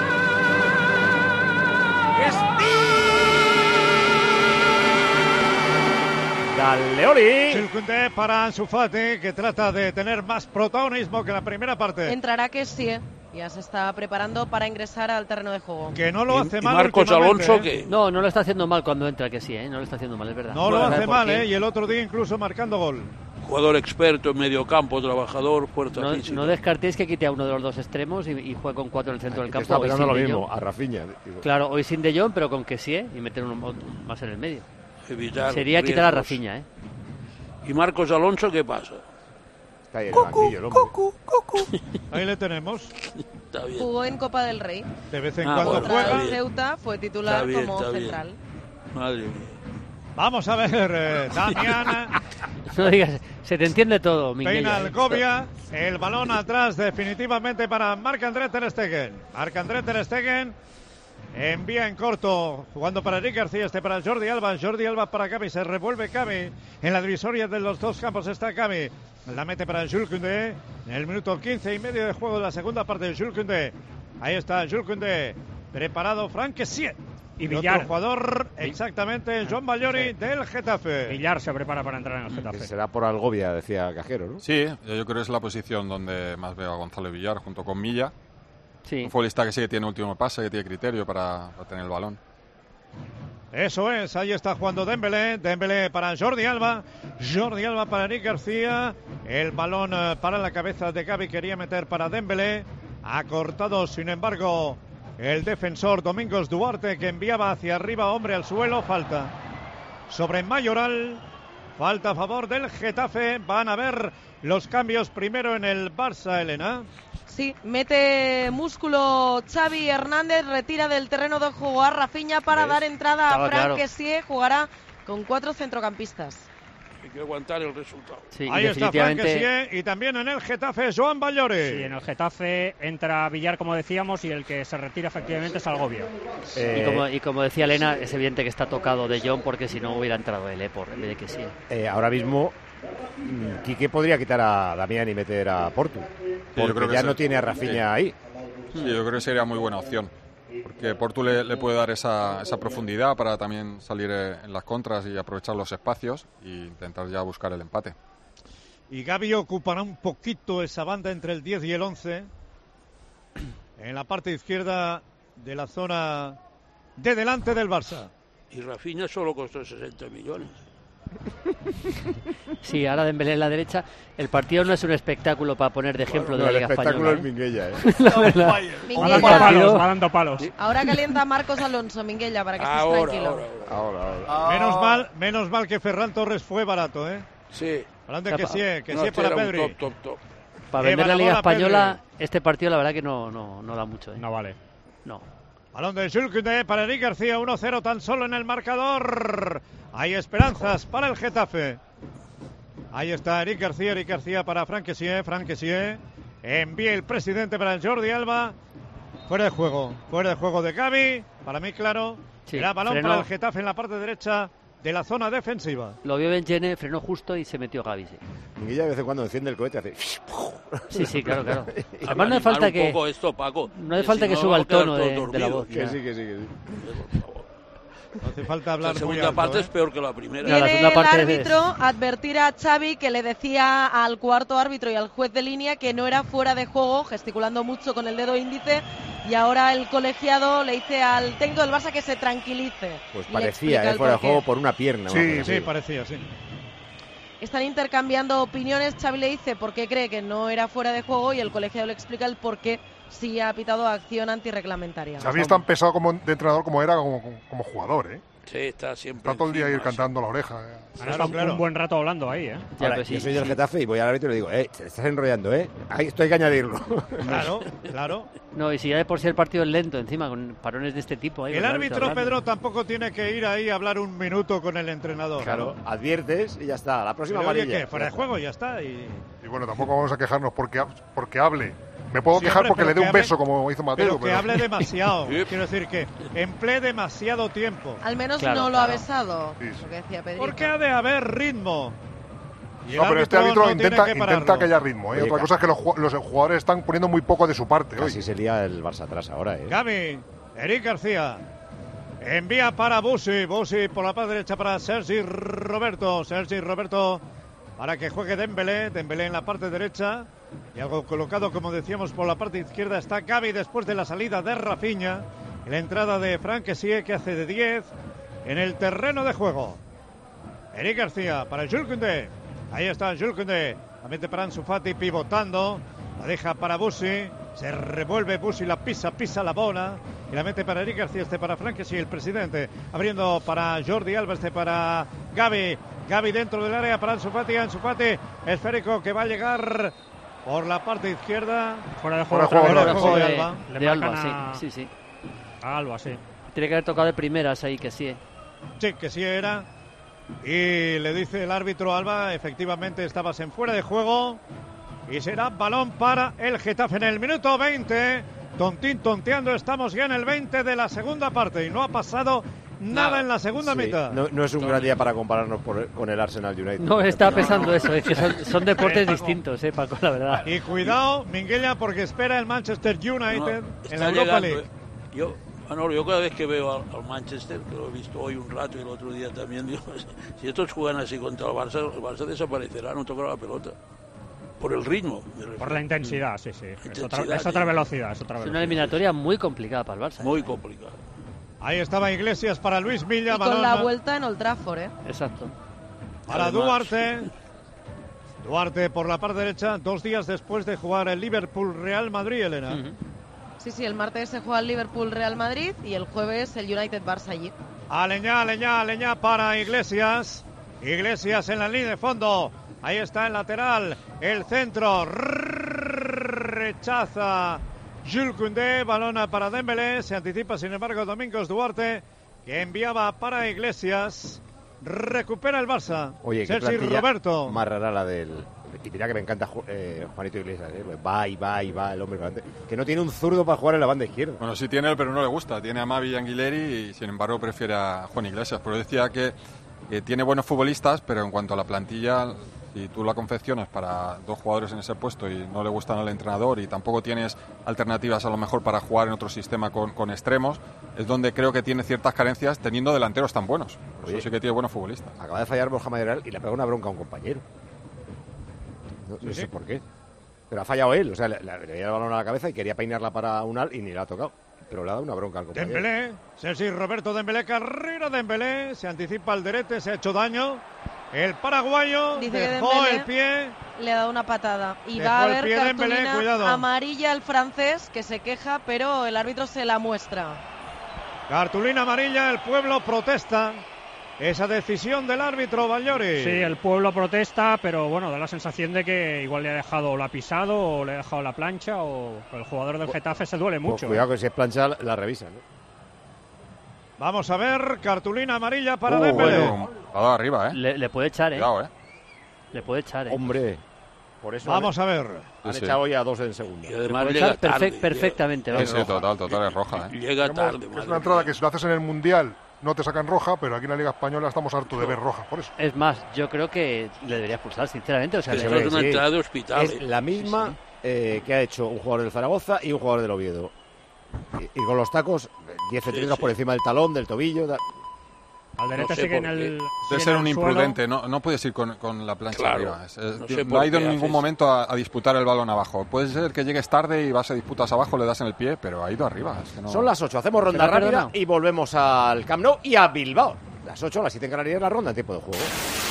Dale, Oli. Jules Koundé para Ansu Fati, que trata de tener más protagonismo que en la primera parte. Entrará que sí, ¿eh? Ya se está preparando para ingresar al terreno de juego. Que no lo hace Y mal Marcos últimamente, Alonso, ¿eh? que No, no lo está haciendo mal cuando entra, que sí, ¿eh? No lo está haciendo mal, es verdad. No lo ¿Sabes hace por mal, qué? ¿eh? Y el otro día incluso marcando gol. jugador experto en medio campo, trabajador, fuerza No, física. no descartéis que quite a uno de los dos extremos y, y juegue con cuatro en el centro del Te campo. estaba hoy pensando sin lo De mismo, Jong. a Rafinha. digo. Claro, hoy sin De Jong, pero con que sí, ¿eh? Y meter uno más en el medio. Evitar Sería quitar a riesgos. Rafinha, ¿eh? ¿Y Marcos Alonso qué pasa? Está ahí en el banquillo, el hombre. Ahí le tenemos. Está bien. Jugó en Copa del Rey. De vez en Ah, cuando bueno, Contra está juega. el bien. Ceuta fue titular Está bien, como está bien. central. Madre mía. Vamos a ver, eh, Damián. No digas, se te entiende todo, Miguel. Peina ¿eh? Algovia, el balón atrás definitivamente para Marc-André Ter Stegen. Marc-André Ter Stegen envía en corto, jugando para Eric García, este para Jordi Alba, Jordi Alba para Gavi, se revuelve Gavi, en la divisoria de los dos campos está Gavi, la mete para Jules Koundé, en el minuto quince y medio de juego de la segunda parte de Jules Koundé, ahí está Jules Koundé, preparado Frank Kessié. Y otro Villar. jugador, exactamente, Joan Ballori del Getafe. Villar se prepara para entrar en el Que Getafe. será por Algovia, decía Cajero, ¿no? Sí, yo creo que es la posición donde más veo a Gonzalo Villar junto con Milla. Sí. Un futbolista que sí que tiene último pase, que tiene criterio para, para tener el balón. Eso es, ahí está jugando Dembélé, Dembélé para Jordi Alba, Jordi Alba para Eric García, el balón eh, para la cabeza de Gavi, quería meter para Dembélé, ha cortado sin embargo el defensor Domingos Duarte que enviaba hacia arriba, hombre al suelo, falta sobre Mayoral, falta a favor del Getafe, van a ver los cambios primero en el Barça, Elena. Sí, mete músculo Xavi Hernández, retira del terreno de juego a Rafinha para ¿Ves? dar entrada Estaba a Frank claro. Kessié, jugará con cuatro centrocampistas. Hay que aguantar el resultado. Sí, y Ahí está Frank definitivamente Kessié y también en el Getafe Joan Ballori. Sí, en el Getafe entra Villar, como decíamos, y el que se retira efectivamente es Algovia. Eh, Y como, y como decía Elena, es evidente que está tocado De Jong porque si no hubiera entrado él, ¿eh? Por, en vez de que sí. eh, ahora mismo, mm, Quique podría quitar a Damián y meter a Portu. yo Porque creo que ya sí. no tiene a Rafinha ahí. Sí, yo creo que sería muy buena opción. Porque Portu le, le puede dar esa, esa profundidad para también salir eh, en las contras y aprovechar los espacios e intentar ya buscar el empate. Y Gavi ocupará un poquito esa banda entre el diez y el once. En la parte izquierda de la zona de delante del Barça. Y Rafinha solo costó sesenta millones. Sí, ahora Dembélé en la derecha. El partido no es un espectáculo para poner de ejemplo Bueno, de la el Liga espectáculo Española. es Minguella, ¿eh? La verdad. Minguella. Va dando palos, va dando palos. Ahora calienta Marcos Alonso, Minguella, para que estés Ahora, tranquilo. ahora, Ahora, ahora. Menos mal, menos mal que Ferran Torres fue barato, ¿eh? Sí. Hablando de que sí, que No, sí este para era un Pedri. top, top, top. Para Eh, vender la Liga Balabona, Española, este partido la verdad que no, no, no da mucho. ¿eh? No vale. No. Balón de Jules Koundé para Eric García, uno cero tan solo en el marcador. Hay esperanzas para el Getafe. Ahí está Eric García, Eric García para Franck Kessié, Franck Kessié. Envía el presidente para el Jordi Alba. Fuera de juego, fuera de juego de Gavi. Para mí, claro. Sí, Era balón frenó. para el Getafe en la parte derecha de la zona defensiva. Lo vio Benjene, frenó justo y se metió Gavi. Sí, Minguella de vez en cuando enciende el cohete, hace... sí, sí, claro, claro. Hay que Además no hace animar falta un que poco esto, Paco, no hace que falta si que no suba el vamos a quedar tono todos de, de la dormidos. voz. Que ya. sí, que sí, que sí. No hace falta hablar La muy segunda alto, parte ¿eh? es peor que la primera. Claro, la Viene segunda el parte es- árbitro a advertir a Xavi, que le decía al cuarto árbitro y al juez de línea que no era fuera de juego, gesticulando mucho con el dedo índice, y ahora el colegiado le dice al técnico del Barça que se tranquilice. Pues Y le parecía, explica ¿eh? el Fuera de porqué. juego por una pierna. Sí, una cosa Sí, así. parecía, sí. Están intercambiando opiniones. Xavi le dice por qué cree que no era fuera de juego y el colegiado le explica el por qué sí ha pitado acción antirreglamentaria. Xavi es tan pesado como de entrenador como era como, como jugador, ¿eh? Sí, está siempre Está todo el día encima, ir cantando la oreja. ¿eh? Han estado un buen rato hablando ahí, ¿eh? Ya, Ahora, pues sí, yo soy del sí. Getafe y voy al árbitro y le digo, eh, te estás enrollando, ¿eh? Ahí esto hay que añadirlo. Claro, claro. No, y si ya de por sí el partido es lento encima, con parones de este tipo. ahí, El los árbitro, hablando. Pedro, tampoco tiene que ir ahí a hablar un minuto con el entrenador. Claro, adviertes y ya está. La próxima Pero, oye, amarilla. ¿qué? Fuera de juego, ya está. Y... Y bueno, tampoco vamos a quejarnos porque, ha- porque hable. Me puedo Sí, quejar hombre, porque pero le dé que un hable- beso como hizo Mateo. Pero que pero- hable demasiado. Quiero decir que emplee demasiado tiempo. Al menos Claro, no lo ha claro. besado, Sí, sí. lo que decía Pedrito. Porque ha de haber ritmo. Y el No, pero este árbitro no tiene intenta, que intenta pararlo. que haya ritmo. ¿eh? Oye, Otra ca- cosa es que los, ju- los jugadores están poniendo muy poco de su parte hoy. Casi se lía el Barça atrás ahora, ¿eh? Gavi, Eric García. Envía para Busi. Busi por la parte derecha para Sergi Roberto. Sergi Roberto para que juegue Dembélé. Dembélé en la parte derecha. Y algo colocado, como decíamos, por la parte izquierda está Gavi después de la salida de Rafinha. La entrada de Franck Kessié, que hace de diez en el terreno de juego. Eric García para Jules Koundé. Ahí está Jules Koundé. La mete para Ansu Fati pivotando. La deja para Busi. Se revuelve Busi, la pisa, pisa la bola. Y la mete para Eric García, este para Franck Kessié, el presidente. Abriendo para Jordi Alba, este para Gavi. Gavi dentro del área para Ansu Fati. Ansu Fati, esférico que va a llegar por la parte izquierda. Fuera de Fuera juego. de otra juego, vez. fuera de de, juego de Alba. de Le Alba, marcan a- sí, sí, sí. A Alba, sí. Tiene que haber tocado de primeras ahí, que sí. Sí, que sí era. Y le dice el árbitro Alba, efectivamente estabas en fuera de juego. Y será balón para el Getafe en el minuto veinte. Tontín tonteando, estamos ya en el veinte de la segunda parte. Y no ha pasado nada, Nada. en la segunda Sí, mitad. no, no es un gran día para compararnos por- con el Arsenal United. No, estaba pensando eso, es que son, son deportes distintos, eh, Paco, la verdad. Y cuidado, Minguella, porque espera el Manchester United No, en está la Europa llegando, League. eh. Yo, Manolo, yo cada vez que veo al, al Manchester, que lo he visto hoy un rato y el otro día también, digo, si estos juegan así contra el Barça, el Barça desaparecerá, no tocará la pelota. Por el ritmo. me refiero. Por la intensidad, sí, sí. Es otra, Intensidad, es otra sí. velocidad, es otra Es velocidad. una eliminatoria muy complicada para el Barça. ¿eh? Muy complicado. Ahí estaba Iglesias para Luis Milla. Y con balón la a- vuelta en Old Trafford, ¿eh? Exacto. Para Además. Duarte. Duarte por la parte derecha, dos días después de jugar el Liverpool-Real Madrid, Elena. Ujú. Sí, sí, el martes se juega el Liverpool-Real Madrid y el jueves el United-Barça allí. Aleñá, Aleñá, Aleñá para Iglesias. Iglesias en la línea de fondo. Ahí está el lateral. El centro. Rechaza Jules Koundé. Balona para Dembélé. Se anticipa, sin embargo, Domingos Duarte, que enviaba para Iglesias. Recupera el Barça. Oye, qué Sergi plantilla Roberto. más rara la del... Y mira que me encanta Ju- eh, Juanito Iglesias, ¿eh? Va y va y va el hombre. para adelante. Que no tiene un zurdo para jugar en la banda izquierda. Bueno, sí tiene, pero no le gusta. Tiene a Mavi y Anguileri y, sin embargo, prefiere a Juan Iglesias. Pero decía que eh, tiene buenos futbolistas, pero en cuanto a la plantilla, si tú la confeccionas para dos jugadores en ese puesto y no le gustan al entrenador y tampoco tienes alternativas a lo mejor para jugar en otro sistema con, con extremos, es donde creo que tiene ciertas carencias teniendo delanteros tan buenos. Por Oye. eso sí que tiene buenos futbolistas. Acaba de fallar Borja Mayoral y le pega una bronca a un compañero. No, Sí, no sí. sé por qué. Pero ha fallado él. O sea, le, le, le había el balón a la cabeza y quería peinarla para Unal y ni la ha tocado. Pero le ha dado una bronca al compañero. Dembélé, Sergi Roberto Dembélé, carrera Dembélé, se anticipa al Derete, se ha hecho daño. El paraguayo Dice que dejó Dembélé el pie. le ha dado una patada. Y Dejó va a el haber pie Dembélé, cartulina cuidado. amarilla al francés, que se queja, pero el árbitro se la muestra. Cartulina amarilla, el pueblo protesta. Esa decisión del árbitro Ballori. Sí, el pueblo protesta, pero bueno, da la sensación de que igual le ha dejado la pisado o le ha dejado la plancha o el jugador del Getafe se duele Pues mucho. cuidado que si es plancha la revisa, ¿no? Vamos a ver, cartulina amarilla para Uh, Dembélé. bueno, ha dado arriba, ¿eh? Le, le puede echar, ¿eh? Cuidado, ¿eh? Le puede echar, ¿eh? Hombre, por eso Vamos han, a ver. han Sí, sí. echado hoy a dos en segundo. Y además Puede llega echar perfec- tarde. perfectamente. Sí, vamos. sí, total, total, es roja, ¿eh? Llega Digamos tarde. que es madre una entrada mía. que si lo haces en el Mundial no te sacan roja, pero aquí en la Liga Española estamos hartos de ver rojas, por eso. Es más, yo creo que le debería expulsar, sinceramente. O sea, Esto le- es una sí. entrada de hospital. Es ¿eh? la misma Sí, sí. eh, que ha hecho un jugador del Zaragoza y un jugador del Oviedo. Y, y con los tacos, diez centímetros sí. por encima del talón, del tobillo. da- Alderete No sé sigue en por el. qué. sigue Debe en ser el un suelo. imprudente, no, no puedes ir con, con la plancha Claro. arriba. Es- es- No sé no por ha ido qué en ningún haces- momento a, a disputar el balón abajo. Puede ser que llegues tarde y vas a disputas abajo, le das en el pie, pero ha ido arriba. Es que no... Son las ocho, hacemos ronda ¿Será rápida perdonado? y volvemos al Camp Nou y a Bilbao. Las ocho, las siete en Canarias, la ronda en tiempo de juego.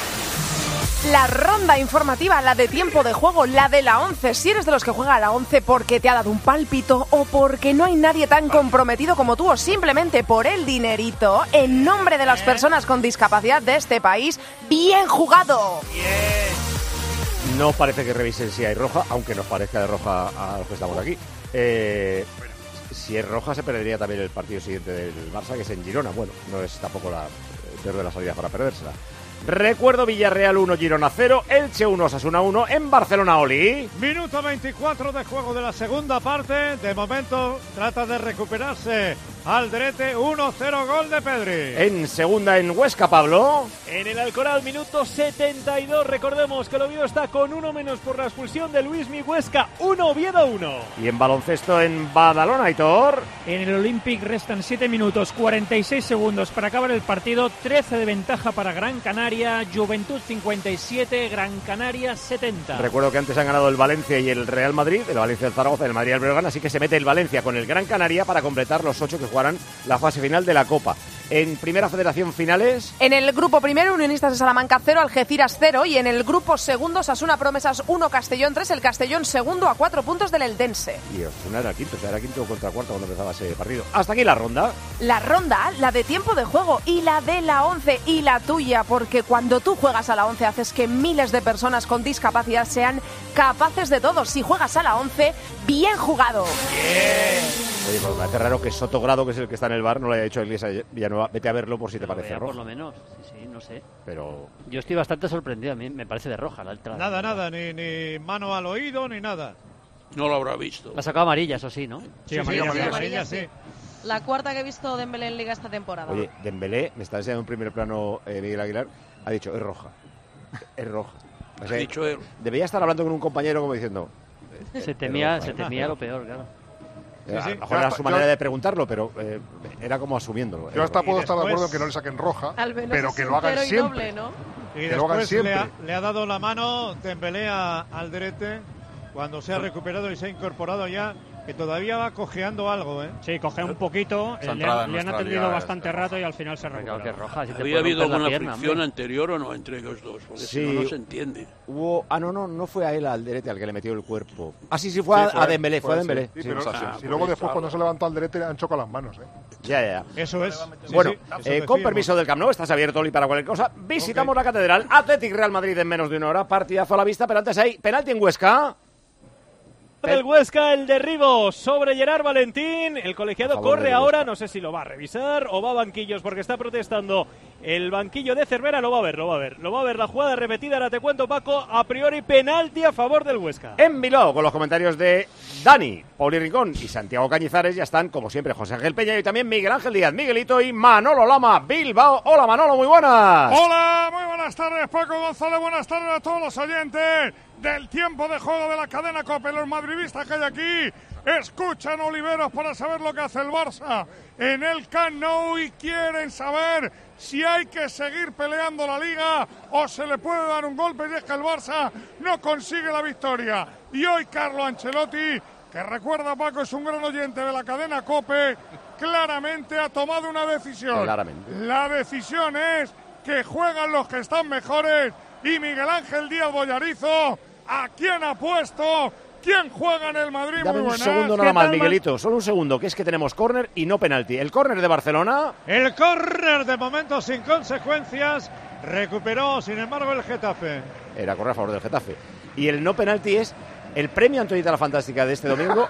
La ronda informativa, la de tiempo de juego, la de la once. Si eres de los que juega a la once porque te ha dado un pálpito o porque no hay nadie tan comprometido como tú o simplemente por el dinerito, en nombre de las personas con discapacidad de este país, ¡bien jugado! No parece que revisen si hay roja, aunque nos parezca de roja a los que estamos aquí. Eh, si es roja se perdería también el partido siguiente del Barça, que es en Girona. Bueno, no es tampoco la peor de las salidas para perdérsela. Recuerdo Villarreal uno, Girona cero, Elche uno, Osasuna uno, en Barcelona, Oli. Minuto veinticuatro de juego de la segunda parte. De momento trata de recuperarse Alderete. uno cero, gol de Pedri. En segunda en Huesca, Pablo. En el Alcoraz, minuto setenta y dos. Recordemos que el Oviedo está con uno menos por la expulsión de Luismi. Huesca uno, Oviedo uno. Y en baloncesto en Badalona, Aitor. En el Olympic restan siete minutos cuarenta y seis segundos para acabar el partido. trece de ventaja para Gran Canaria. Juventud cincuenta y siete, Gran Canaria setenta. Recuerdo que antes han ganado el Valencia y el Real Madrid, el Valencia del Zaragoza, el Madrid y el Breogán, así que se mete el Valencia con el Gran Canaria para completar los ocho que jugarán la fase final de la Copa. En Primera Federación finales, En el grupo primero, Unionistas de Salamanca cero, Algeciras cero. Y en el grupo segundo, Osasuna Promesas uno, Castellón tres. El Castellón segundo a cuatro puntos del Eldense. y Osasuna era quinto, o sea, era quinto contra cuarto cuando empezaba ese partido. Hasta aquí la ronda. La ronda, la de tiempo de juego y la de la once y la tuya, porque cuando tú juegas a la once haces que miles de personas con discapacidad sean capaces de todo. Si juegas a la once, bien jugado. Oye, pues me parece raro que Sotogrado, que es el que está en el bar, no le haya dicho a Iglesias Villanueva, vete a verlo por si te Lo parece vea, por rojo. lo menos. Sí, sí, no sé. Pero Yo estoy bastante sorprendido. A mí me parece de roja la entrada. Nada, nada, ni, ni mano al oído, ni nada. No lo habrá visto. La ha sacado amarilla, eso sí, ¿no? Sí, amarilla, sí, amarilla, sí. La cuarta que he visto Dembélé en Liga esta temporada. Oye, Dembélé, me está enseñando en primer plano eh, Miguel Aguilar, ha dicho, es roja. Es roja. O sea, Ha dicho él. Debería estar hablando con un compañero como diciendo... eh, Se es temía, roja, se ¿eh? temía lo peor, claro. Eh, a Sí, sí. lo mejor Yo era hasta- su yo- manera de preguntarlo, pero eh, era como asumiéndolo. Yo hasta Es puedo roja. estar de después- acuerdo en que no le saquen roja, Al menos pero es que lo hagan sincero y siempre. noble, ¿no? Y Que lo hagan después le ha, siempre. le ha dado la mano Dembélé a Alderete cuando se ha recuperado y se ha incorporado ya, que todavía va cojeando algo, ¿eh? Sí, coge un poquito. Esa eh, Le entrada han, en le han nuestra atendido liga bastante es- rato y al final se ha Claro que recuperado. roja. Si te Había puede habido romper la alguna pierna, fricción hombre. anterior o no entre ellos dos, porque si no, Sí. no se entiende. Hubo... Ah, no, no, no fue a él, a Alderete, al que le metió el cuerpo. Ah, sí, sí, fue, Sí, a, a Dembélé, fue a sí. Dembélé. Sí, Sí, pero o sea, si- sí. si luego después cuando se levantó al derete han chocado las manos, ¿eh? Ya, ya, ya. Eso es. Sí, Bueno, sí, eso eh, con decíamos. permiso del Camp Nou, estás abierto, Oli, para cualquier cosa. Visitamos la Catedral. Athletic Real Madrid en menos de una hora. Partidazo a la vista, pero antes hay penalti en Huesca. Del Huesca, el derribo sobre Gerard Valentín. El colegiado A favor corre del ahora, Huesca. no sé si lo va a revisar o va a banquillos porque está protestando el banquillo de Cervera. Lo va a ver, lo va a ver. Lo va a ver la jugada repetida. Ahora te cuento, Paco. A priori, penalti a favor del Huesca. En Bilbao, con los comentarios de Dani, Pauli Rincón y Santiago Cañizares, ya están, como siempre, José Ángel Peña y también Miguel Ángel Díaz, Miguelito y Manolo Lama, Bilbao. Hola, Manolo, muy buenas. Hola, muy buenas tardes, Paco González, buenas tardes a todos los oyentes del tiempo de juego de la cadena COPE. Los madridistas que hay aquí escuchan a Oliveros para saber lo que hace el Barça en el Camp Nou y quieren saber si hay que seguir peleando la Liga o se le puede dar un golpe, y es que el Barça no consigue la victoria. Y hoy Carlo Ancelotti, que recuerda, Paco, es un gran oyente de la cadena COPE, claramente ha tomado una decisión. Claramente. La decisión es que juegan los que están mejores y Miguel Ángel Díaz Bollarizo, ¿a quién ha puesto? ¿Quién juega en el Madrid? Dame Muy un buenas. segundo nada más, Miguelito, solo un segundo, que es que tenemos córner y no penalti. El córner de Barcelona. El córner de momento sin consecuencias. Recuperó, sin embargo, el Getafe. Era córner a favor del Getafe. Y el no penalti es el premio Antonita la Fantástica de este domingo.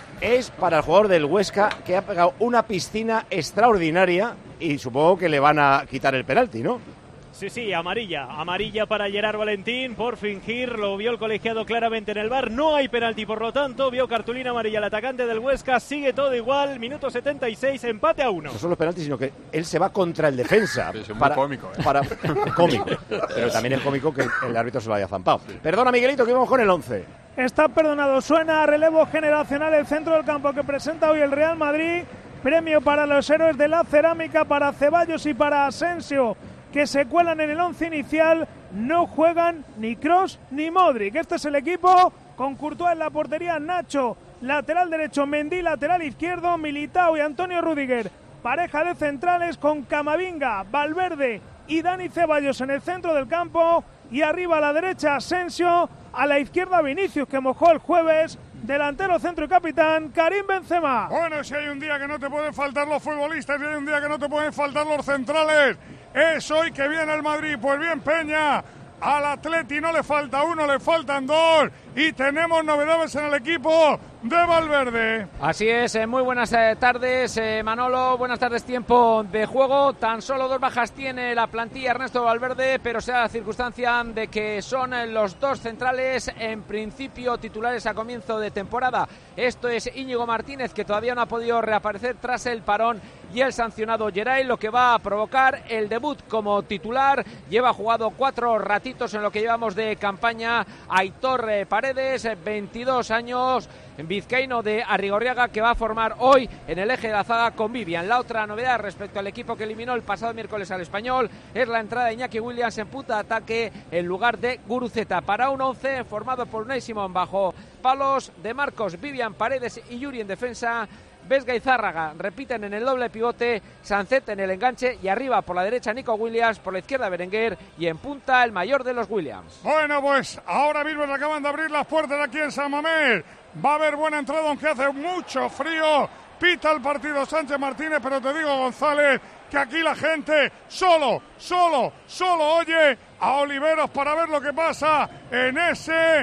Es para el jugador del Huesca, que ha pegado una piscina extraordinaria y supongo que le van a quitar el penalti, ¿no? Sí, sí, amarilla. Amarilla para Gerard Valentín por fingir. Lo vio el colegiado claramente en el V A R. No hay penalti, por lo tanto, vio cartulina amarilla el atacante del Huesca. Sigue todo igual. Minuto setenta y seis, empate a uno. No solo los penaltis, sino que él se va contra el defensa. Sí, es muy para, cómico, ¿eh? Para, cómico. Pero también es cómico que el árbitro se lo haya zampado. Perdona, Miguelito, que vamos con el once. Está perdonado. Suena a relevo generacional el centro del campo que presenta hoy el Real Madrid. Premio para los héroes de la cerámica, para Ceballos y para Asensio, que se cuelan en el once inicial. No juegan ni Kroos ni Modric. Este es el equipo con Courtois en la portería, Nacho lateral derecho, Mendy lateral izquierdo, Militao y Antonio Rüdiger pareja de centrales, con Camavinga, Valverde y Dani Ceballos en el centro del campo, y arriba a la derecha Asensio, a la izquierda Vinicius, que mojó el jueves, delantero centro y capitán Karim Benzema. Bueno, si hay un día que no te pueden faltar los futbolistas, si hay un día que no te pueden faltar los centrales, es hoy que viene el Madrid. Pues bien, Peña, al Atleti no le falta uno, le faltan dos, y tenemos novedades en el equipo de Valverde. Así es, eh, muy buenas eh, tardes, eh, Manolo, buenas tardes, tiempo de juego. Tan solo dos bajas tiene la plantilla Ernesto Valverde, pero se da la circunstancia de que son eh, los dos centrales en principio titulares a comienzo de temporada. Esto es Íñigo Martínez, que todavía no ha podido reaparecer tras el parón, y el sancionado Geray, lo que va a provocar el debut como titular. Lleva jugado cuatro ratitos en lo que llevamos de campaña Aitor eh, Paredes, eh, veintidós años, vizcaíno de Arrigorriaga, que va a formar hoy en el eje de la zaga con Vivian. La otra novedad respecto al equipo que eliminó el pasado miércoles al Español es la entrada de Iñaki Williams en punta de ataque en lugar de Guruceta, para un once formado por Unai Simón bajo palos, de Marcos, Vivian, Paredes y Yuri en defensa. Vesga y Zárraga repiten en el doble pivote, Sancet en el enganche, y arriba por la derecha Nico Williams, por la izquierda Berenguer, y en punta el mayor de los Williams. Bueno, pues ahora mismo se acaban de abrir las puertas aquí en San Mamés. Va a haber buena entrada, aunque hace mucho frío. Pita el partido Sánchez Martínez, pero te digo, González, que aquí la gente solo, solo, solo oye a Oliveros para ver lo que pasa en ese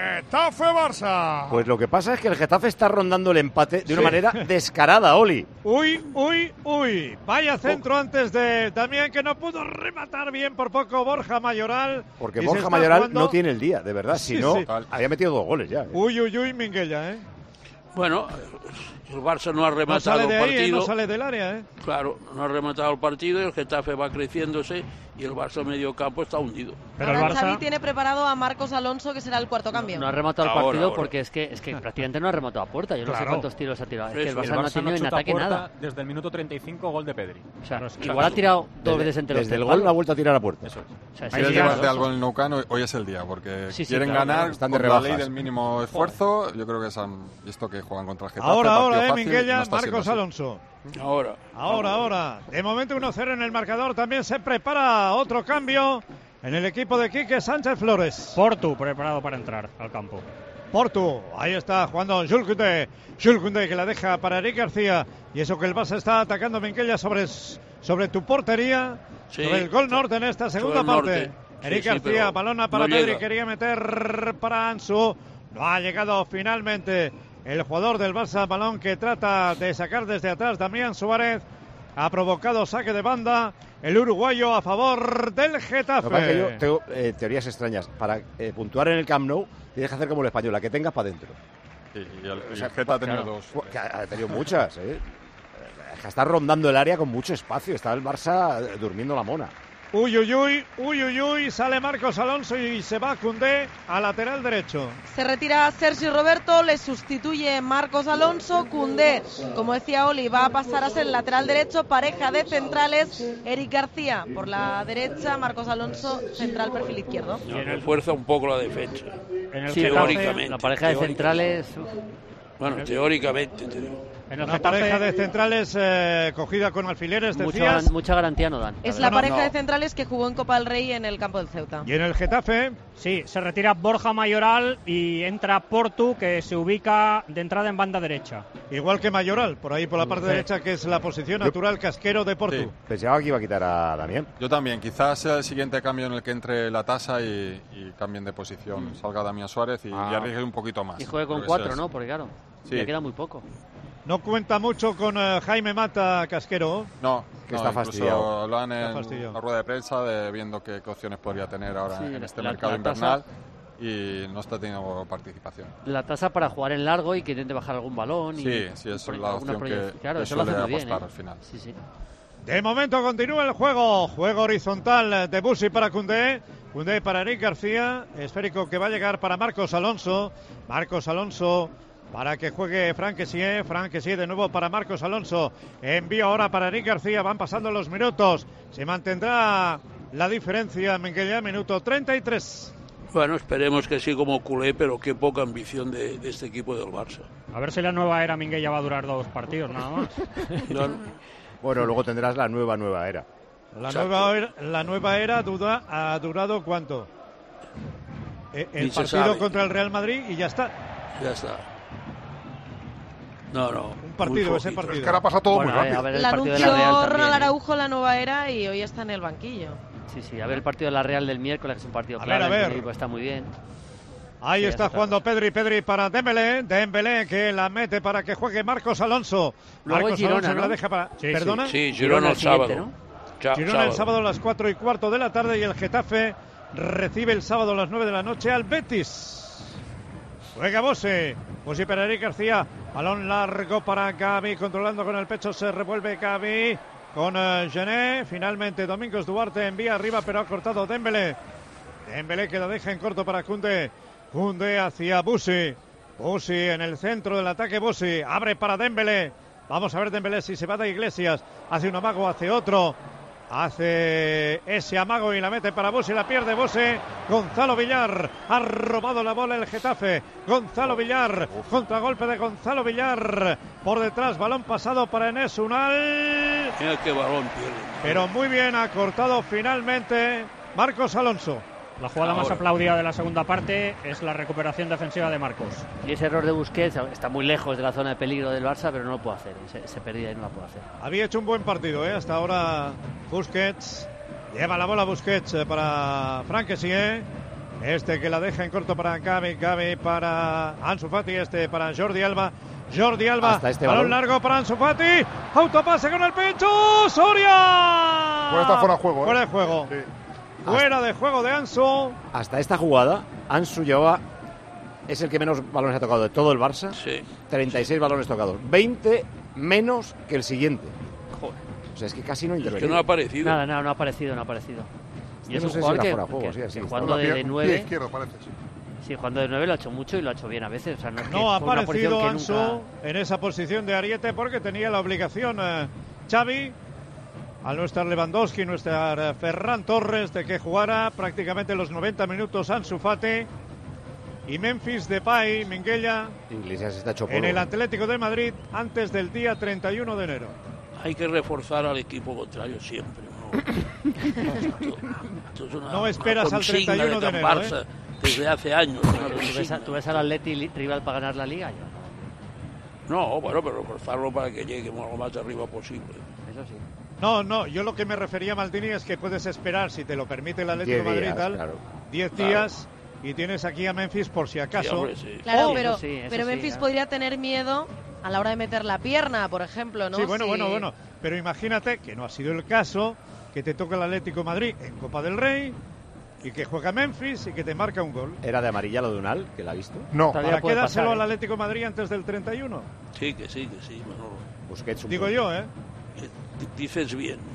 Getafe-Barça. Pues lo que pasa es que el Getafe está rondando el empate de una Sí. manera descarada, Oli. Uy, uy, uy. Vaya centro antes de también, que no pudo rematar bien por poco Borja Mayoral. Porque Y se Borja está Mayoral jugando- no tiene el día, de verdad. Si Sí, no, sí. había metido dos goles ya. ¿eh? Uy, uy, uy, Minguella, ¿eh? Bueno, el Barça no ha No rematado sale de el ahí, ¿eh? partido. No sale del área, ¿eh? Claro, no ha rematado el partido, el Getafe va creciéndose y el Barça medio campo está hundido. Pero Ahora Xavi tiene preparado a Marcos Alonso, que será el cuarto cambio. No ha rematado el Ahora, partido ahora. porque es que es que prácticamente no ha rematado a puerta. Yo no sé Claro. cuántos tiros ha tirado. Es que el Eso, Barça no ha tenido en chuta ataque puerta nada. Desde el minuto treinta y cinco, gol de Pedri. O sea, igual ha tirado dos veces entre los Desde el tres gol palos. no ha vuelto a tirar a puerta. Eso es. O sea, Si sí, quieres claro. llevarte algo en el Nou Camp, hoy- hoy es el día, porque Sí, sí, quieren claro, ganar claro. Están de con la ley rebajas. del mínimo esfuerzo. Yo creo que se han visto que juegan contra el Getafe. Ahora, partido ahora, eh, fácil, Minguella, no está siendo Marcos así. Alonso. Ahora. Ahora, ahora. De momento uno cero en el marcador. También se prepara otro cambio en el equipo de Quique Sánchez Flores. Portu preparado para entrar al campo. Portu, ahí está jugando Jules Koundé. Jules Koundé, que la deja para Eric García. Y eso que el Barça está atacando, Minguella, sobre, sobre tu portería. Sí. Sobre el gol norte en esta segunda Sobre el parte. norte. Sí, Eric sí, García, pero balona para no Pedri, llega. quería meter para Ansu. No ha llegado finalmente el jugador del Barça, balón que trata de sacar desde atrás Damián Suárez. Ha provocado saque de banda el uruguayo a favor del Lo que Getafe. pasa es que yo tengo eh, teorías extrañas. Para eh, puntuar en el Camp Nou, tienes que hacer como el español, la que tengas para adentro. Y, y el, y O sea, el Geta ha tenido claro, dos. que ha, ha tenido muchas, ¿eh? Está rondando el área con mucho espacio. Está el Barça eh, durmiendo la mona. Uy, uy, uy, uy, uy, uy, sale Marcos Alonso y se va Koundé a lateral derecho. Se retira Sergio Roberto, le sustituye Marcos Alonso. Koundé, como decía Oli, va a pasar a ser lateral derecho, pareja de centrales. Eric García por la derecha, Marcos Alonso, central perfil izquierdo. No, refuerza un poco la defensa. En el sí, teóricamente. La pareja de centrales... Uf. Bueno, En el- teóricamente, te digo. En Una pareja de centrales eh, cogida con alfileres, Mucha, decías. garan- mucha garantía no dan. Es la la verdad. pareja de centrales que jugó en Copa del Rey en el campo del Ceuta. Y en el Getafe, sí, se retira Borja Mayoral y entra Portu, que se ubica de entrada en banda derecha. Igual que Mayoral, por ahí por la parte Sí. derecha, que es la posición natural Casquero de Portu. Sí. Pensaba que iba a quitar a Damián. Yo también, quizás sea el siguiente cambio en el que entre la tasa y, y cambien de posición. Salga Damián Suárez y, Ah. y arriesgue un poquito más. Y juegue con Creo que cuatro, ese es- ¿no? Porque claro, Sí. le queda muy poco. No cuenta mucho con eh, Jaime Mata Casquero. No, Que no, está incluso fastidiado. hablan Está en fastidiado. la rueda de prensa de viendo qué, qué opciones podría tener ahora Sí, en este la- mercado la invernal y no está teniendo participación. La tasa para jugar en largo y que intente bajar algún balón. Y, Sí, sí, y es por- la alguna opción proyec- que- Claro, que eso lo hace suele muy bien. apostar ¿eh? al final. Sí, sí. De momento continúa el juego. Juego horizontal de Busi para Koundé. Koundé para Eric García. Esférico que va a llegar para Marcos Alonso. Marcos Alonso para que juegue Frank Kessie. Frank Kessie de nuevo para Marcos Alonso. Envío ahora para Eric García. Van pasando los minutos. Se mantendrá la diferencia. Menguella, minuto treinta y tres. Bueno, esperemos que sí como culé, pero qué poca ambición de, de este equipo del Barça. A ver si la nueva era Minguella va a durar dos partidos, nada más. No, Bueno, luego tendrás la nueva, nueva era. La Exacto. nueva, era, la nueva era duda, ha durado ¿cuánto? Eh, el Ni se partido sabe. contra el Real Madrid y ya está. ya está. No, no. Un partido, ese partido. Es que ahora pasa todo Bueno, muy a ver, rápido. a ver el La partido de anunció la Real también, Ronald ¿eh? Araujo la nueva era y hoy está en el banquillo. Sí, sí, a ver el partido de la Real del miércoles, que es un partido A clave. ver, a ver. el equipo está muy bien. Ahí Sí, está es otra jugando Pedri, Pedri para Dembélé, Dembélé que la mete para que juegue Marcos Alonso. Luego Marcos es Girona, Alonso que ¿no? la deja para... Sí, ¿Perdona? Sí, Girona el siguiente, sábado. ¿no? Cha- Girona el sábado a las cuatro y cuarto de la tarde y el Getafe recibe el sábado a las nueve de la noche al Betis. Juega Bose, Bose para Eric García, balón largo para Gavi, controlando con el pecho, se revuelve Gavi con uh, Gené, finalmente Domingos Duarte envía arriba pero ha cortado Dembélé. Dembélé que la deja en corto para Koundé, Koundé hacia Busi, Busi en el centro del ataque, Busi abre para Dembélé, vamos a ver Dembélé si se va de Iglesias, hace un amago, hace otro. Hace ese amago y la mete para Bose, la pierde Bose. Gonzalo Villar ha robado la bola el Getafe. Gonzalo Villar, contragolpe de Gonzalo Villar. Por detrás, balón pasado para Enes Unal. Mira qué balón pierde. Pero muy bien, ha cortado finalmente Marcos Alonso. La jugada más Ahora. aplaudida de la segunda parte es la recuperación defensiva de Marcos. Y ese error de Busquets está muy lejos de la zona de peligro del Barça, pero no lo puede hacer. Se, se perdía y no la puede hacer. Había hecho un buen partido, ¿eh? Hasta ahora Busquets. Lleva la bola Busquets eh, para Frank Kessie. Este que la deja en corto para Gavi. Gavi para Ansu Fati. Este para Jordi Alba. Jordi Alba. Hasta este balón balón. largo para Ansu Fati. Autopase con el pecho. Soria. Pues está fuera de juego, ¿eh? Fuera de juego. Sí. Fuera de juego de Ansu. Hasta esta jugada, Ansu llevaba, es el que menos balones ha tocado de todo el Barça. Sí. treinta y seis balones tocados. veinte menos que el siguiente. Joder. O sea, es que casi no Es intervenía. que no ha aparecido. Nada, nada, no ha aparecido, no ha aparecido. Y Yo es no un sé si jugador era que, fuera de juego, que- sí, así que está. jugando de, de Pie nueve, izquierdo, parece, sí. sí, jugando de nueve lo ha hecho mucho y lo ha hecho bien a veces. O sea, no es que No ha fue una posición aparecido que Ansu nunca- en esa posición de ariete porque tenía la obligación eh, Xavi, al no estar Lewandowski, no estar eh, Ferran Torres, de que jugara prácticamente los noventa minutos Ansu Fati y Memphis Depay, Minguella, Iglesias está hecho en polvo. el Atlético de Madrid antes del día treinta y uno de enero. Hay que reforzar al equipo contrario siempre. ¿no? Esto- esto es una- No esperas una al consigna treinta y uno de Can enero, Barça desde hace años. una ¿Tú ves, a- consigna. tú ves al Atleti li- rival para ganar la Liga? Yo no. No, bueno, pero reforzarlo para que lleguemos lo más arriba posible. Eso sí. No, no, yo lo que me refería, Maldini, es que puedes esperar, si te lo permite el Atlético de Diez Madrid y días, tal, claro. diez Claro. días y tienes aquí a Memphis por si acaso. Sí, hombre, sí. Claro, Oh, pero, eso sí, eso pero sí, Memphis claro. podría tener miedo a la hora de meter la pierna, por ejemplo, ¿no? Sí, bueno, Si- bueno, bueno. Pero imagínate que no ha sido el caso, que te toca el Atlético de Madrid en Copa del Rey y que juega Memphis y que te marca un gol. ¿Era de amarilla lo de Unal, que la ha visto? No. Todavía Para puede quedárselo pasar, al ¿eh? Atlético de Madrid antes del treinta y uno. Sí, que sí, que sí, Manolo. Busquets un Digo poco. yo, ¿eh? Eh, di- Dices bien,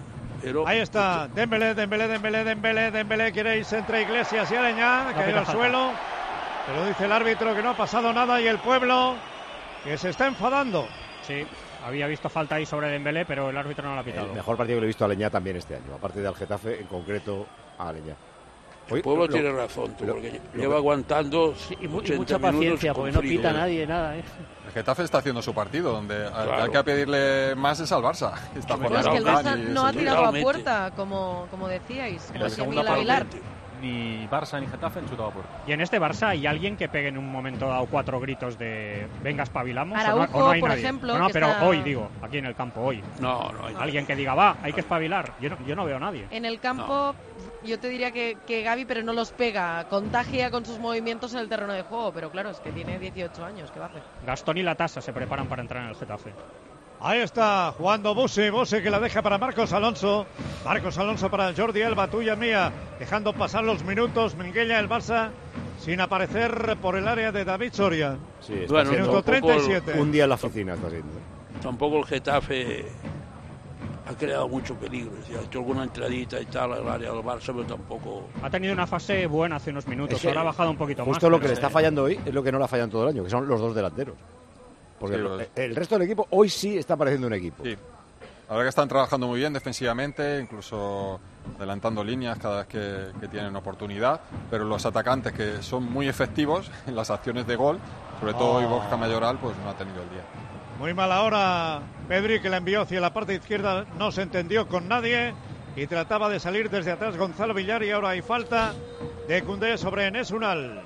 Pero ahí está, Dembélé, Dembélé, Dembélé, Dembélé, Dembélé, quiere irse entre Iglesias y Aleñá, caído al suelo, pero dice el árbitro que no ha pasado nada y el pueblo que se está enfadando. Sí, había visto falta ahí sobre Dembélé, pero el árbitro no lo ha pitado. El mejor partido que le he visto a Aleñá también este año, aparte del Getafe, en concreto a Aleñá. El pueblo lo, tiene razón, tú, lo, porque lo, lleva lo, aguantando sí, y, y mucha paciencia, porque no pita nadie nada. ¿eh? El Getafe está haciendo su partido, donde claro. hay que pedirle más es al Barça. Está pero es que el Barça no ha tirado a puerta, como, como decíais. En la segunda parte, ni Barça ni Getafe han chutado a puerta. Y en este Barça hay alguien que pegue en un momento dado cuatro gritos de venga, espabilamos. Araujo, o no, o no hay por nadie. ejemplo. No, pero está... hoy digo, aquí en el campo, hoy. No, no hay Alguien que diga, va, hay que espabilar. Yo no, yo no veo a nadie. En el campo, no. yo te diría que, que Gavi, pero no los pega. Contagia con sus movimientos en el terreno de juego. Pero claro, es que tiene dieciocho años, ¿qué va a hacer? Gastón y Latasa se preparan para entrar en el Getafe. Ahí está jugando Buse, Buse que la deja para Marcos Alonso. Marcos Alonso para Jordi Alba, tuya mía. Dejando pasar los minutos, Minguella, el Barça, sin aparecer por el área de David Soria. Sí, está bueno, minuto treinta y siete. Un día en la oficina está haciendo. Tampoco el Getafe ha creado mucho peligro. Ha hecho alguna entradita y tal al área del Barça, pero tampoco... Ha tenido una fase buena hace unos minutos, que ahora ha bajado un poquito justo más. Justo lo que sí. le está fallando hoy es lo que no le ha fallado en todo el año, que son los dos delanteros. Porque sí, los... el resto del equipo hoy sí está pareciendo un equipo. Sí. La verdad que están trabajando muy bien defensivamente, incluso adelantando líneas cada vez que, que tienen oportunidad, pero los atacantes que son muy efectivos en las acciones de gol, sobre todo oh. hoy Borja Mayoral, pues no ha tenido el día. Muy mala hora Pedri, que la envió hacia la parte izquierda, no se entendió con nadie y trataba de salir desde atrás Gonzalo Villar, y ahora hay falta de Koundé sobre Enes Unal.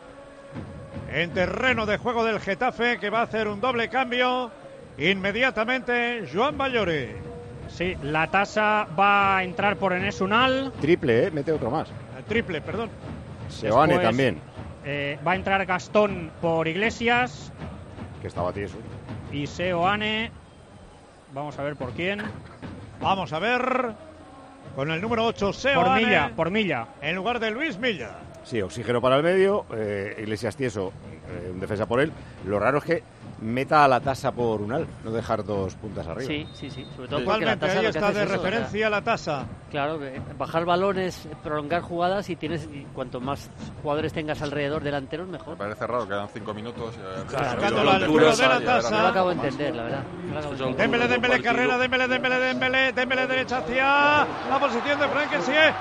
En terreno de juego del Getafe, que va a hacer un doble cambio inmediatamente Joan Bayori. Sí, la tasa va a entrar por Enes Unal. Triple, ¿eh? Mete otro más. El triple, perdón. Seoane también. Eh, va a entrar Gastón por Iglesias. Que estaba tieso. Y Seoane. Vamos a ver por quién. Vamos a ver. Con el número ocho, Seoane. Por Milla, por Milla. En lugar de Luis Milla. Sí, oxígeno para el medio, eh, Iglesias tieso, eh, un defensa por él. Lo raro es que meta a la tasa por Unal, no dejar dos puntas arriba. Sí, sí, sí. Sobre todo sí. porque la tasa ahí lo está que de es referencia eso, la tasa. Claro, bajar balones, prolongar jugadas y tienes y cuanto más jugadores tengas alrededor delanteros, mejor. Me parece raro, quedan cinco minutos. Y claro, claro, la altura de la tasa. No lo acabo de entender, la verdad. No Dembélé, Dembélé, carrera, Dembélé, Dembélé, Dembélé, Dembélé derecha hacia la posición de Frankenstein.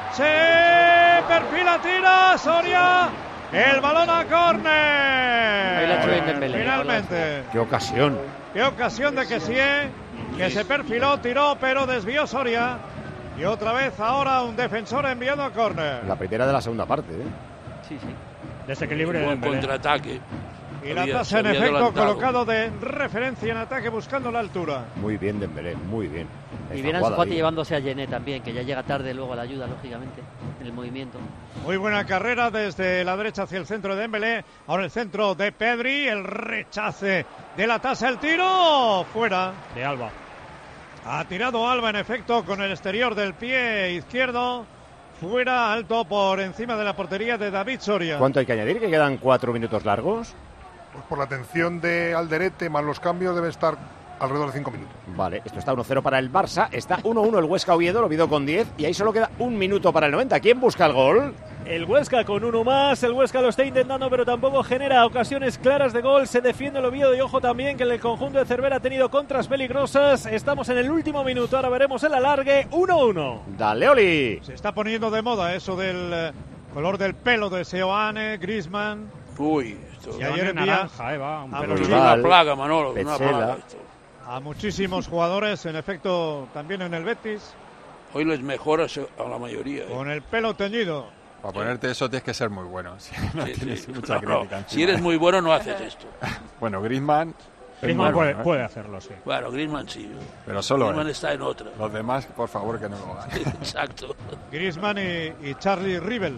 Se perfila, tira, Soria. El balón a córner. Ahí la ha hecho bien Dembélé. Finalmente. Qué ocasión. Qué ocasión de que sí, que se perfiló, tiró, pero desvió Soria. Y otra vez ahora un defensor enviado a córner. La primera de la segunda parte, ¿eh? Sí, sí. Desequilibrio de Dembélé. Contraataque. Y la tasa en efecto adelantado. Colocado de referencia en ataque buscando la altura. Muy bien Dembélé, muy bien. Y bien Ansu Fati llevándose a Gené también, que ya llega tarde luego a la ayuda, lógicamente, en el movimiento. Muy buena carrera desde la derecha hacia el centro de Dembélé. Ahora el centro de Pedri, el rechace de la tasa, el tiro fuera. De Alba. Ha tirado Alba en efecto con el exterior del pie izquierdo. Fuera, alto por encima de la portería de David Soria. ¿Cuánto hay que añadir? ¿Que quedan cuatro minutos largos? Pues por la atención de Alderete más los cambios debe estar alrededor de cinco minutos. Vale, esto está uno cero para el Barça, está uno uno el Huesca Oviedo, el Oviedo con diez y ahí solo queda un minuto para el noventa. ¿Quién busca el gol? El Huesca con uno más, el Huesca lo está intentando pero tampoco genera ocasiones claras de gol, se defiende el Oviedo y ojo también que el conjunto de Cervera ha tenido contras peligrosas. Estamos en el último minuto, ahora veremos el alargue, uno uno. Dale, Oli. Se está poniendo de moda eso del eh, color del pelo de Seoane, Griezmann. Uy, esto y ayer envía naranja, eh, va, un a, pelo una plaga, Manolo, una plaga esto. A muchísimos jugadores, en efecto, también en el Betis. Hoy les mejora a la mayoría. Eh. Con el pelo teñido. Para ponerte eso tienes que ser muy bueno. Si no sí, tienes sí. mucha no, crítica. No. Si eres muy bueno no haces esto. Bueno, Griezmann... Griezmann puede, bueno, puede hacerlo, sí. Bueno, Griezmann sí. Pero solo Griezmann él. está en otra. Los demás, por favor, que no lo hagan. Exacto. Griezmann y, y Charlie Rivel.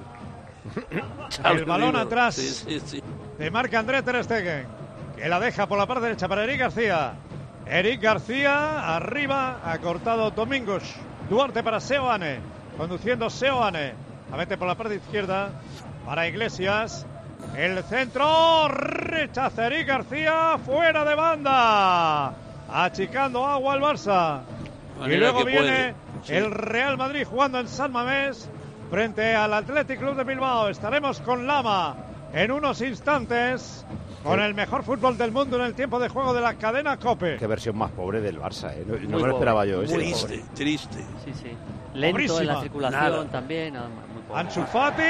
Charlie el balón Rivel. atrás Sí, sí, sí. de Marc André ter Stegen, que la deja por la parte derecha para Eric García. Eric García, arriba, ha cortado Domingos. Duarte para Seoane, conduciendo Seoane. La mete por la parte izquierda para Iglesias. El centro, rechaza Eric García, fuera de banda. Achicando agua al Barça. Manera y luego viene puede. Sí. El Real Madrid jugando en San Mamés frente al Athletic Club de Bilbao. Estaremos con Lama en unos instantes con el mejor fútbol del mundo en el tiempo de juego de la cadena COPE. Qué versión más pobre del Barça, ¿eh? No, no me lo esperaba yo. Muy triste, pobre. triste. Sí, sí. Lento Pobrísima. En la circulación Nada. también. Ansu Fati.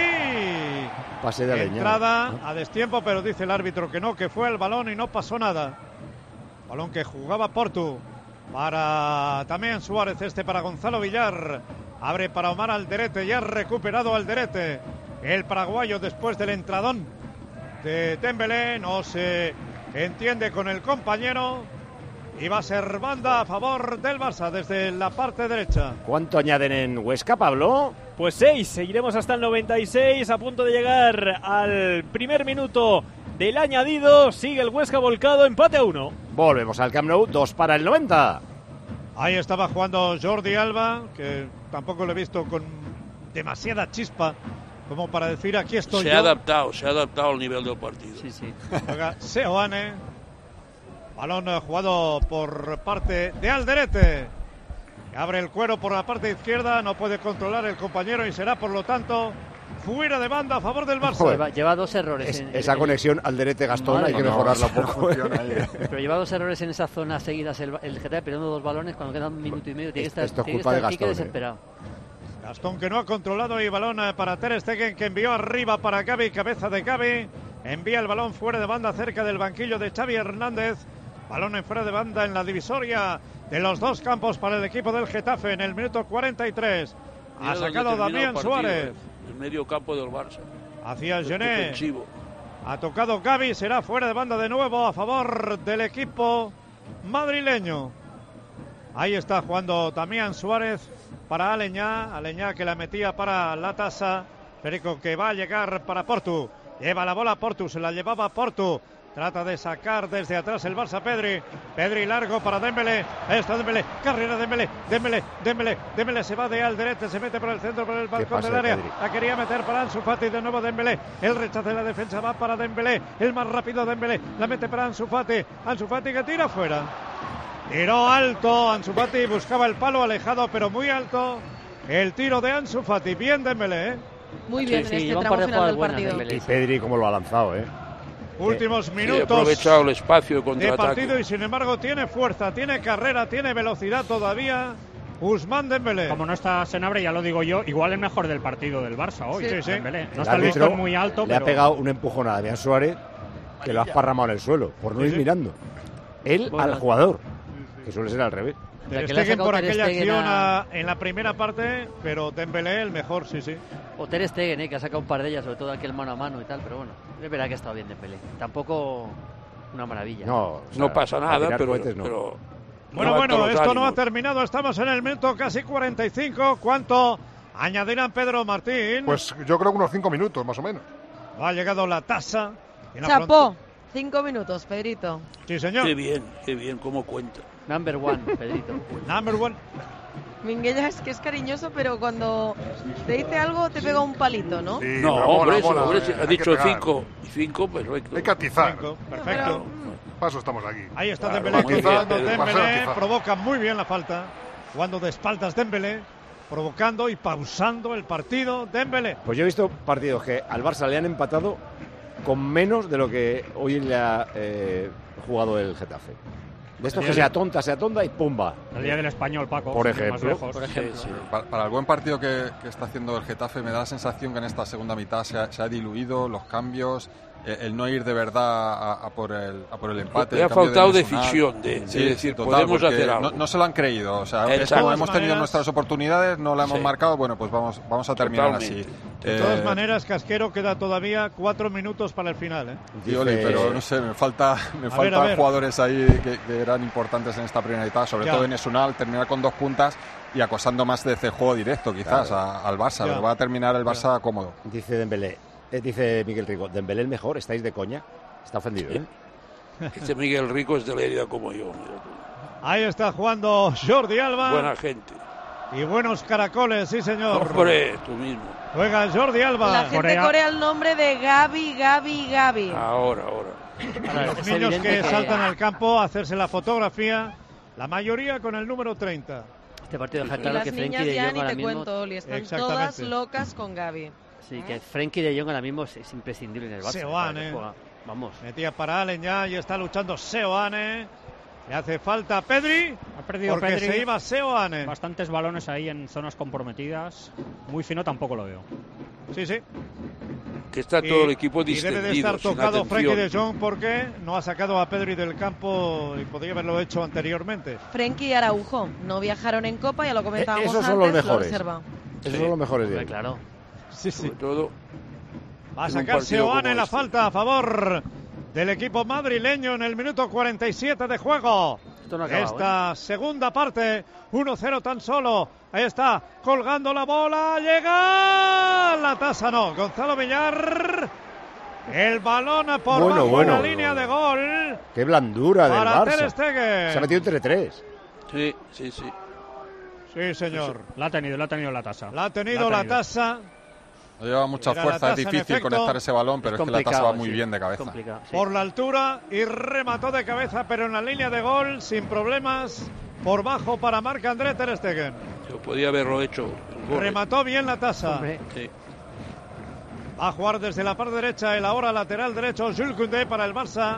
Pase de Aleñá. Entrada ¿no? a destiempo, pero dice el árbitro que no, que fue el balón y no pasó nada. Balón que jugaba Portu. Para también Suárez, este para Gonzalo Villar. Abre para Omar Alderete, ya recuperado Alderete. El paraguayo después del entradón de Dembélé no se entiende con el compañero y va a ser banda a favor del Barça desde la parte derecha. ¿Cuánto añaden en Huesca, Pablo? Pues seis, seguiremos hasta el noventa y seis, a punto de llegar al primer minuto del añadido. Sigue el Huesca volcado, empate a uno. Volvemos al Camp Nou, dos para el noventa. Ahí estaba jugando Jordi Alba, que tampoco lo he visto con demasiada chispa como para decir aquí estoy se yo. ha adaptado, se ha adaptado al nivel del partido. Sí, sí. Juega Seoane. Balón jugado por parte de Alderete. Que abre el cuero por la parte izquierda, no puede controlar el compañero y será por lo tanto fuera de banda a favor del Barça. Lleva, lleva dos errores. Es, en, esa en, conexión Alderete-Gastón Madre hay que no, mejorarla no, un poco. Pero lleva dos errores en esa zona seguidas. El, el Getafe perdiendo dos balones cuando queda un minuto y medio. Tiene que estar, Esto es tiene que culpa estar de Quique Gastón, desesperado. Eh. Gastón que no ha controlado y balón para Ter Stegen que envió arriba para Gavi, cabeza de Gavi. Envía el balón fuera de banda cerca del banquillo de Xavi Hernández. Balón en fuera de banda en la divisoria de los dos campos para el equipo del Getafe en el minuto cuarenta y tres. Ha sacado Damián Suárez. El medio campo del Barça. Hacia Gené. Ha tocado Gavi, será fuera de banda de nuevo a favor del equipo madrileño. Ahí está jugando Damián Suárez para Aleñá. Aleñá que la metía para la tasa. Perico que va a llegar para Portu. Lleva la bola Portu, se la llevaba Portu. Trata de sacar desde atrás el Barça Pedri. Pedri largo para Dembélé. Ahí está Dembélé. Carrera Dembélé. Dembélé. Dembélé. Dembélé se va de Alderete. Se mete por el centro, por el balcón del área. Pedri. La quería meter para Ansu Fati. De nuevo Dembélé. El rechazo de la defensa va para Dembélé. El más rápido Dembélé. La mete para Ansu Fati. Ansu Fati que tira fuera. Tiró alto. Ansu Fati buscaba el palo alejado, pero muy alto. El tiro de Ansu Fati. Bien Dembélé, ¿eh? Muy bien sí, en sí, este tramo final del partido. Y Pedri como lo ha lanzado, ¿eh? Últimos minutos sí, aprovechado el espacio de, de partido y sin embargo tiene fuerza, tiene carrera, tiene velocidad todavía. Ousmane Dembélé. Como no está Senabre, ya lo digo yo, igual el mejor del partido del Barça hoy. Sí, sí. Dembélé. No el está el listón muy alto, le pero... ha pegado un empujón a Damián Suárez que lo ha esparramado en el suelo por no sí, ir sí. mirando. Él bueno, al jugador, que suele ser al revés. Ter Stegen por aquella acción a... en la primera parte, pero Dembélé el mejor, sí, sí. O Ter Stegen, eh, que ha sacado un par de ellas, sobre todo aquel mano a mano y tal, pero bueno, es verdad que ha estado bien Dembélé. Tampoco una maravilla. No, o sea, no pasa nada, pero, cohetes, no. pero... Bueno, bueno, esto ánimos. No ha terminado, estamos en el minuto casi cuarenta y cinco. ¿Cuánto añadirán, Pedro Martín? Pues yo creo que unos cinco minutos, más o menos. Ha llegado la tasa. Chapó, cinco minutos, Pedrito. Sí, señor. Qué bien, qué bien, cómo cuenta. Number one, Pedrito. Number one. Minguella es que es cariñoso, pero cuando te dice algo te pega un palito, ¿no? Sí, no, hombre, eso, hombre, eh, ha dicho cinco. Y cinco, perfecto. Hay que atizar. Cinco, perfecto. Paso estamos aquí. Ahí está claro, Dembélé, que jugando Dembélé, provoca muy bien la falta. Jugando de espaldas Dembélé, provocando y pausando el partido Dembélé. Pues yo he visto partidos que al Barça le han empatado con menos de lo que hoy le ha eh, jugado el Getafe. De estos que sea tonta, sea tonta y pumba. El día del Español, Paco. Por ejemplo. Por ejemplo. Sí, sí. Para, para el buen partido que, que está haciendo el Getafe me da la sensación que en esta segunda mitad se ha, se ha diluido los cambios, eh, el no ir de verdad a, a, por, el, a por el empate. Le ha faltado de decisión, de, sí, de decir, total, podemos hacer algo. No, no se lo han creído. O sea, es como hemos tenido nuestras oportunidades, no la hemos sí. marcado, bueno, pues vamos, vamos a terminar Totalmente. así. De eh, todas maneras, Casquero, queda todavía cuatro minutos para el final, ¿eh? Sí, Oli, pero no sé, me falta me faltan jugadores ahí que, que eran importantes en esta primera etapa, sobre ya. todo en Esunal, terminar con dos puntas y acosando más de ese juego directo quizás claro. a, al Barça, pero va a terminar el Barça ya. cómodo. Dice Dembélé, eh, dice Miguel Rico, Dembélé el mejor, ¿estáis de coña? Está ofendido, ¿eh? Este Miguel Rico es de la herida como yo. Mira. Ahí está jugando Jordi Alba. Buena gente. Y buenos caracoles, sí señor. Hombre, tú mismo. Juega Jordi Alba. La gente Corea. corea el nombre de Gavi, Gavi, Gavi. Ahora, ahora. Los niños que, que saltan al campo a hacerse la fotografía, la mayoría con el número treinta. Este partido deja Y claro las que Frenkie niñas de ya Jong ni ahora te mismo... cuento, Oli, están Exactamente. todas locas con Gavi. Sí, que Frenkie de Jong ahora mismo es, es imprescindible en el Barça. Seoane. ¿eh? Juega- Vamos. Metía para Allen ya y está luchando Seoane. Le hace falta a Pedri. Ha perdido porque Pedri. se iba Seoane. Bastantes balones ahí en zonas comprometidas. Muy fino tampoco lo veo. Sí, sí. Que está Y- todo el equipo y debe de distendido, estar sin tocado Frenkie atención. de Jong porque no ha sacado a Pedri del campo y podría haberlo hecho anteriormente. Frenkie y Araujo no viajaron en Copa, ya lo comentábamos Eh, esos antes. son los lo mejores. reserva. Esos son los mejores de él. Claro. Sí, sí. Sobre todo Va a en un sacar partido Seoane como la este. falta a favor del equipo madrileño en el minuto cuarenta y siete de juego. Esto no ha acabado, Esta segunda parte, uno cero tan solo. Ahí está, colgando la bola, llega la tasa, no. Gonzalo Villar, el balón por Bueno, bajo bueno. la línea de gol. Qué blandura del Para Ter Barça. Stegen. Se ha metido entre tres. Sí, sí, sí. Sí, señor. La ha tenido, la ha tenido la tasa. La ha tenido la tasa. No lleva mucha Era la fuerza, es tasa en difícil efecto. conectar ese balón, pero Es es, que la tasa complicado, va muy sí. bien de cabeza. Complicado, sí. Por la altura y remató de cabeza, pero en la línea de gol, sin problemas, por bajo para Marc-André Ter Stegen. Se podía haberlo hecho. el gol. Remató bien la tasa. Hombre, Sí. Va a jugar desde la parte derecha el ahora lateral derecho Jules Koundé para el Barça.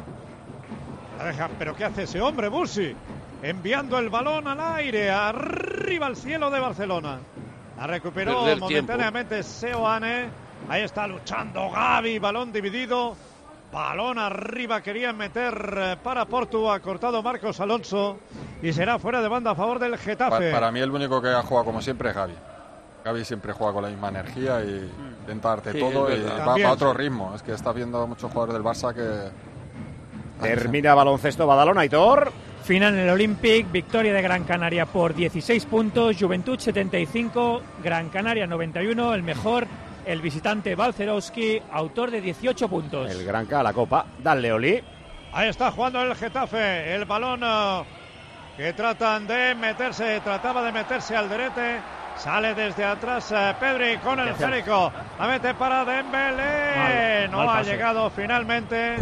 La deja, pero ¿qué hace ese hombre, Bursi? Enviando el balón al aire, arriba al cielo de Barcelona. La recuperó Perder momentáneamente Seoane. Ahí está luchando Gavi, balón dividido. Balón arriba, querían meter eh, para Portu, ha cortado Marcos Alonso y será fuera de banda a favor del Pa- Getafe. Para, mí el único que ha jugado como siempre es Gavi. Gavi siempre juega con la misma energía y intenta darte Sí, todo es y verdad. va También, para otro sí. ritmo. Es que está viendo muchos jugadores del Barça que... Termina baloncesto Badalona, Aitor. Final en el Olympic, victoria de Gran Canaria por dieciséis puntos, Juventud setenta y cinco, Gran Canaria noventa y uno, el mejor, el visitante Balcerowski, autor de dieciocho puntos. El Granca a la Copa. Dale, Oli. Ahí está jugando el Getafe. El balón eh, que tratan de meterse, trataba de meterse al derete. Sale desde atrás eh, Pedri con el esférico. La mete para Dembélé. Mal, no mal ha pase. llegado finalmente.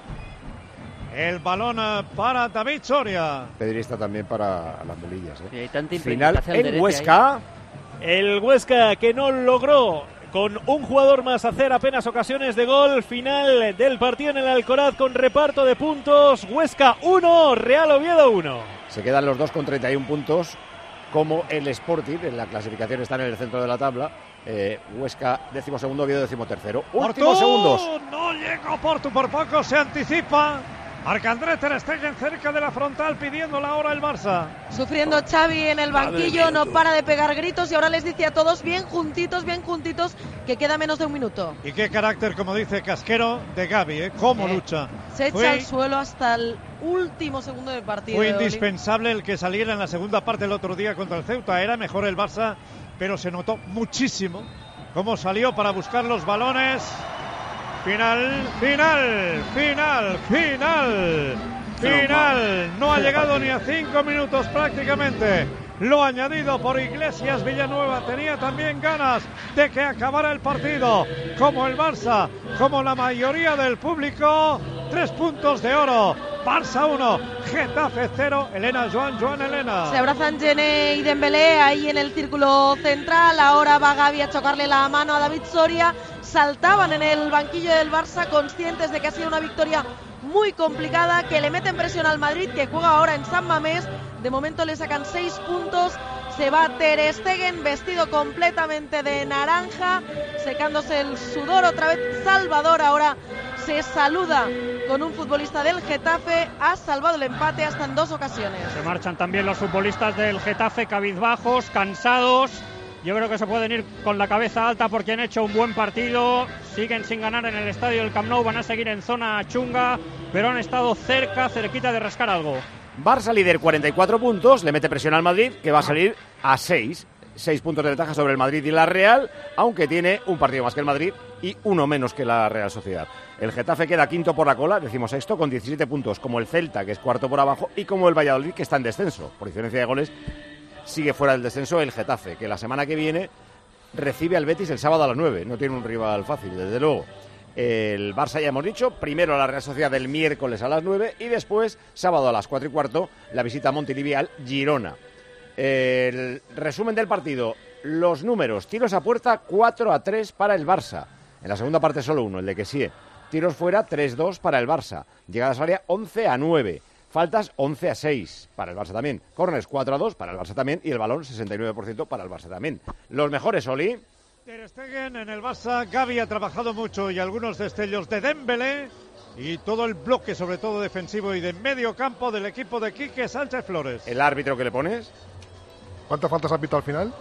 El balón eh, para David Soria. Pedri está también para las mulillas. ¿eh? Y hay tanta Final implementación en derechea Huesca. El Huesca que no logró con un jugador más hacer apenas ocasiones de gol. Final del partido en el Alcoraz con reparto de puntos. Huesca uno, Real Oviedo uno. Se quedan los dos con treinta y uno puntos. Como el Sporting, en la clasificación están en el centro de la tabla. Eh, Huesca décimo segundo, Oviedo décimo tercero. Últimos Portu, segundos. No llega Portu, por poco se anticipa. Marc-André Ter Stegen cerca de la frontal pidiéndola ahora el Barça. Sufriendo Xavi en el banquillo, no para de pegar gritos y ahora les dice a todos bien juntitos, bien juntitos, que queda menos de un minuto. Y qué carácter, como dice Casquero, de Gavi, ¿eh? Cómo Eh, lucha. Se echa Fue- al suelo hasta el último segundo del partido. Fue de Oli. indispensable el que saliera en la segunda parte el otro día contra el Ceuta. Era mejor el Barça, pero se notó muchísimo cómo salió para buscar los balones. Final, final, final, final, final. No ha llegado ni a cinco minutos prácticamente. Lo añadido por Iglesias Villanueva. Tenía también ganas de que acabara el partido. Como el Barça, como la mayoría del público. Tres puntos de oro. Barça uno, Getafe cero. Elena, Joan, Joan, Elena. Se abrazan Gené y Dembélé ahí en el círculo central. Ahora va Gavi a chocarle la mano a David Soria. Saltaban en el banquillo del Barça conscientes de que ha sido una victoria muy complicada, que le meten presión al Madrid, que juega ahora en San Mamés. De momento le sacan seis puntos. Se va Ter Stegen vestido completamente de naranja, secándose el sudor otra vez. Salvador ahora se saluda con un futbolista del Getafe. Ha salvado el empate hasta en dos ocasiones. Se marchan también los futbolistas del Getafe cabizbajos, cansados. Yo creo que se pueden ir con la cabeza alta porque han hecho un buen partido. Siguen sin ganar en el estadio del Camp Nou, van a seguir en zona chunga, pero han estado cerca, cerquita de rascar algo. Barça líder, cuarenta y cuatro puntos. Le mete presión al Madrid, que va a salir a seis. seis puntos de ventaja sobre el Madrid y la Real, aunque tiene un partido más que el Madrid y uno menos que la Real Sociedad. El Getafe queda quinto por la cola, decimos sexto, con diecisiete puntos, como el Celta, que es cuarto por abajo, y como el Valladolid, que está en descenso. Por diferencia de goles, sigue fuera del descenso el Getafe, que la semana que viene recibe al Betis el sábado a las nueve. No tiene un rival fácil, desde luego. El Barça, ya hemos dicho, primero a la Real Sociedad el miércoles a las nueve y después, sábado a las cuatro y cuarto, la visita a Montilivi al Girona. El resumen del partido. Los números. Tiros a puerta cuatro a tres para el Barça. En la segunda parte solo uno, el de Kessie. Tiros fuera tres dos para el Barça. Llegadas al área once a nueve. Faltas once a seis para el Barça también. Corners cuatro a dos para el Barça también. Y el balón sesenta y nueve por ciento para el Barça también. Los mejores, Oli. Ter Stegen en el Barça. Gavi ha trabajado mucho y algunos destellos de Dembélé. Y todo el bloque, sobre todo defensivo y de medio campo del equipo de Quique Sánchez Flores. ¿El árbitro que le pones? ¿Cuántas faltas ha pitado al final?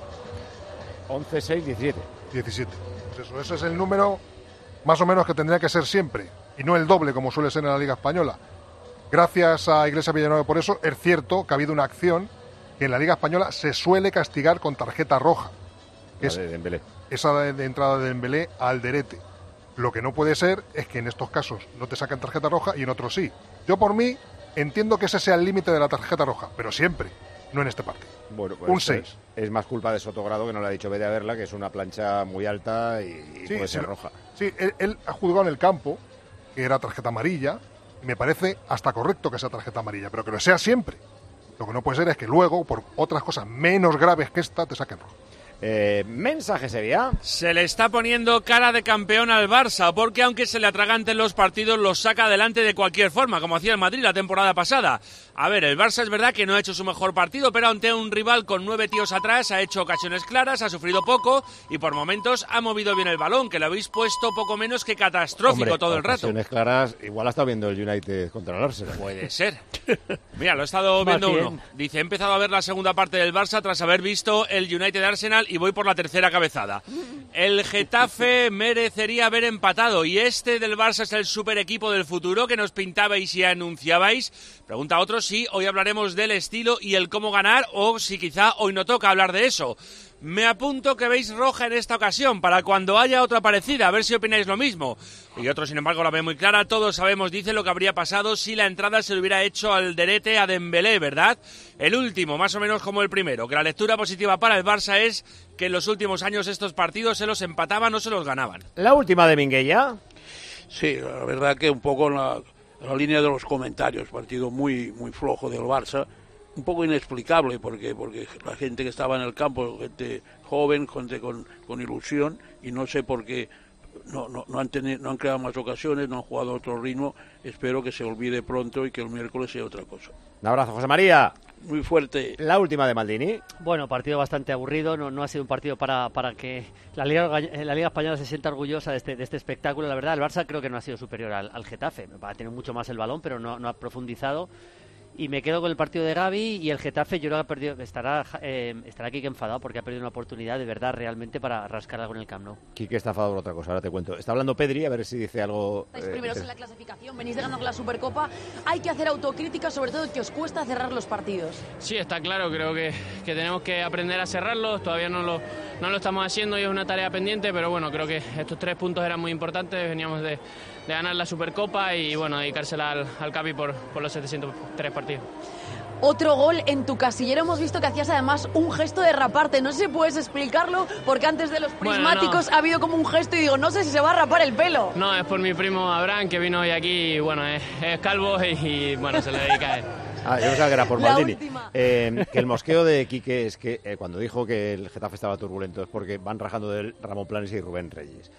once, seis, diecisiete. diecisiete. Pues eso, ese es el número más o menos que tendría que ser siempre. Y no el doble como suele ser en la Liga Española. Gracias a Iglesias Villanueva por eso. Es cierto que ha habido una acción que en la Liga Española se suele castigar con tarjeta roja. La es de Dembélé. Esa de, de entrada de Dembélé a Alderete. Lo que no puede ser es que en estos casos no te saquen tarjeta roja y en otros sí. Yo por mí entiendo que ese sea el límite de la tarjeta roja, pero siempre, no en este partido. Bueno, pues un seis. Es, es más culpa de Sotogrado, que no le ha dicho vete a verla, que es una plancha muy alta y, y Sí, puede sí, ser roja. Sí, él, él ha juzgado en el campo, que era tarjeta amarilla, y me parece hasta correcto que sea tarjeta amarilla, pero que lo sea siempre. Lo que no puede ser es que luego, por otras cosas menos graves que esta, te saquen roja. Eh, mensaje Sevilla. Se le está poniendo cara de campeón al Barça, porque aunque se le atraganten los partidos, los saca adelante de cualquier forma, como hacía el Madrid la temporada pasada. A ver, el Barça es verdad que no ha hecho su mejor partido, pero ante un rival con nueve tíos atrás ha hecho ocasiones claras, ha sufrido poco y por momentos ha movido bien el balón, que lo habéis puesto poco menos que catastrófico. Hombre, todo el rato. Ocasiones claras, igual ha estado viendo el United contra el Arsenal. Puede ser. Mira, lo he estado viendo uno. Dice, he empezado a ver la segunda parte del Barça tras haber visto el United Arsenal y voy por la tercera cabezada. El Getafe merecería haber empatado y este del Barça es el super equipo del futuro que nos pintabais y anunciabais. Pregunta a otros si hoy hablaremos del estilo y el cómo ganar o si quizá hoy no toca hablar de eso. Me apunto que veis roja en esta ocasión para cuando haya otra parecida, a ver si opináis lo mismo. Y otros, sin embargo, la ven muy clara. Todos sabemos, dice, lo que habría pasado si la entrada se le hubiera hecho al Derete a Dembélé, ¿verdad? El último, más o menos como el primero. Que la lectura positiva para el Barça es que en los últimos años estos partidos se los empataban o se los ganaban. La última de Minguella. Sí, la verdad que un poco en la, en la línea de los comentarios. Partido muy, muy flojo del Barça. Un poco inexplicable porque porque la gente que estaba en el campo, gente joven, gente con, con ilusión, y no sé por qué no, no, no, han tenido, no han creado más ocasiones, no han jugado a otro ritmo. Espero que se olvide pronto y que el miércoles sea otra cosa. Un abrazo, José María. Muy fuerte. La última de Maldini. Bueno, partido bastante aburrido, no, no ha sido un partido para, para que la Liga, la Liga Española se sienta orgullosa de este, de este espectáculo. La verdad, el Barça creo que no ha sido superior al, al Getafe. Va a tener mucho más el balón, pero no, no ha profundizado. Y me quedo con el partido de Gavi y el Getafe. Yo creo que ha perdido, estará, eh, estará Quique enfadado porque ha perdido una oportunidad de verdad realmente para rascar algo en el Camp Nou. Quique está enfadado por otra cosa, ahora te cuento. Está hablando Pedri, a ver si dice algo. Estáis eh, primeros eh. en la clasificación, venís de ganar la Supercopa. Hay que hacer autocrítica, sobre todo que os cuesta cerrar los partidos. Sí, está claro, creo que, que tenemos que aprender a cerrarlos. Todavía no lo, no lo estamos haciendo y es una tarea pendiente, pero bueno, creo que estos tres puntos eran muy importantes. Veníamos de, de ganar la Supercopa y bueno, dedicársela al, al Capi por, por los setecientos tres partidos. Otro gol en tu casillero. Hemos visto que hacías además un gesto de raparte. No sé si puedes explicarlo, porque antes de los prismáticos bueno, no. ha habido como un gesto y digo, no sé si se va a rapar el pelo. No, es por mi primo Abraham, que vino hoy aquí y bueno, es, es calvo y, y bueno, se le dedica a él. Ah, yo pensaba que era por La Maldini. última. Eh, que el mosqueo de Quique es que eh, cuando dijo que el Getafe estaba turbulento es porque van rajando de él Ramón Planes y Rubén Reyes.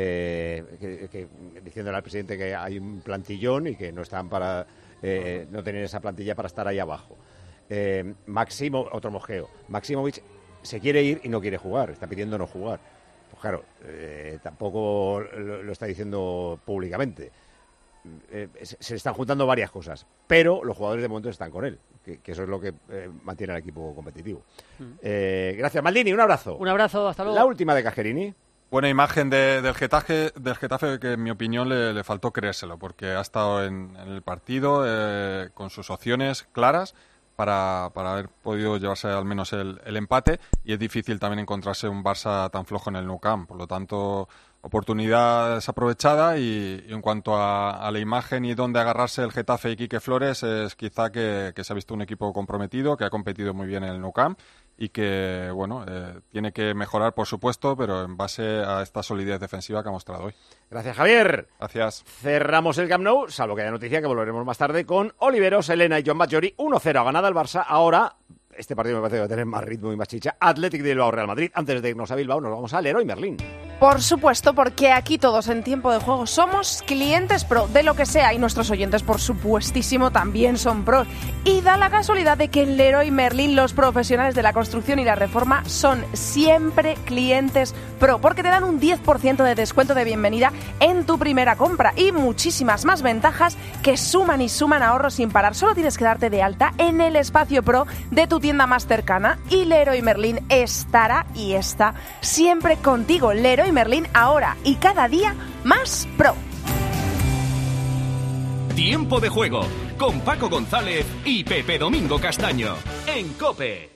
Eh, que, que, diciéndole al presidente que hay un plantillón y que no están para eh, no tener esa plantilla para estar ahí abajo. Eh, Maximo, otro mosqueo. Maximovic se quiere ir y no quiere jugar, está pidiendo no jugar. Pues claro, eh, tampoco lo, lo está diciendo públicamente. Eh, se, se están juntando varias cosas, pero los jugadores de momento están con él, que, que eso es lo que eh, mantiene al equipo competitivo. Mm. Eh, gracias, Maldini, un abrazo. Un abrazo, hasta luego. La última de Cajerini. Buena imagen de, del, Getafe, del Getafe que en mi opinión le, le faltó creérselo, porque ha estado en, en el partido eh, con sus opciones claras para, para haber podido llevarse al menos el, el empate, y es difícil también encontrarse un Barça tan flojo en el Nou Camp. Por lo tanto, oportunidad desaprovechada, y, y en cuanto a, a la imagen y dónde agarrarse el Getafe y Quique Flores, es quizá que, que se ha visto un equipo comprometido, que ha competido muy bien en el Nou Camp y que, bueno, eh, tiene que mejorar, por supuesto, pero en base a esta solidez defensiva que ha mostrado hoy. Gracias, Javier. Gracias. Cerramos el Camp Nou, salvo que haya noticia que volveremos más tarde con Oliveros, Elena y John Batllori. uno cero ha ganado el Barça. Ahora este partido me parece que va a tener más ritmo y más chicha. Athletic de Bilbao, Real Madrid. Antes de irnos a Bilbao, nos vamos a Leroy Merlin. Por supuesto, porque aquí todos en tiempo de juego somos clientes pro de lo que sea y nuestros oyentes, por supuestísimo, también son pros. Y da la casualidad de que en Leroy Merlin los profesionales de la construcción y la reforma son siempre clientes pro, porque te dan un diez por ciento de descuento de bienvenida en tu primera compra y muchísimas más ventajas que suman y suman ahorros sin parar. Solo tienes que darte de alta en el espacio pro de tu tienda más cercana y Leroy Merlin estará y está siempre contigo. Leroy Merlin, ahora y cada día más pro. Tiempo de juego con Paco González y Pepe Domingo Castaño en COPE.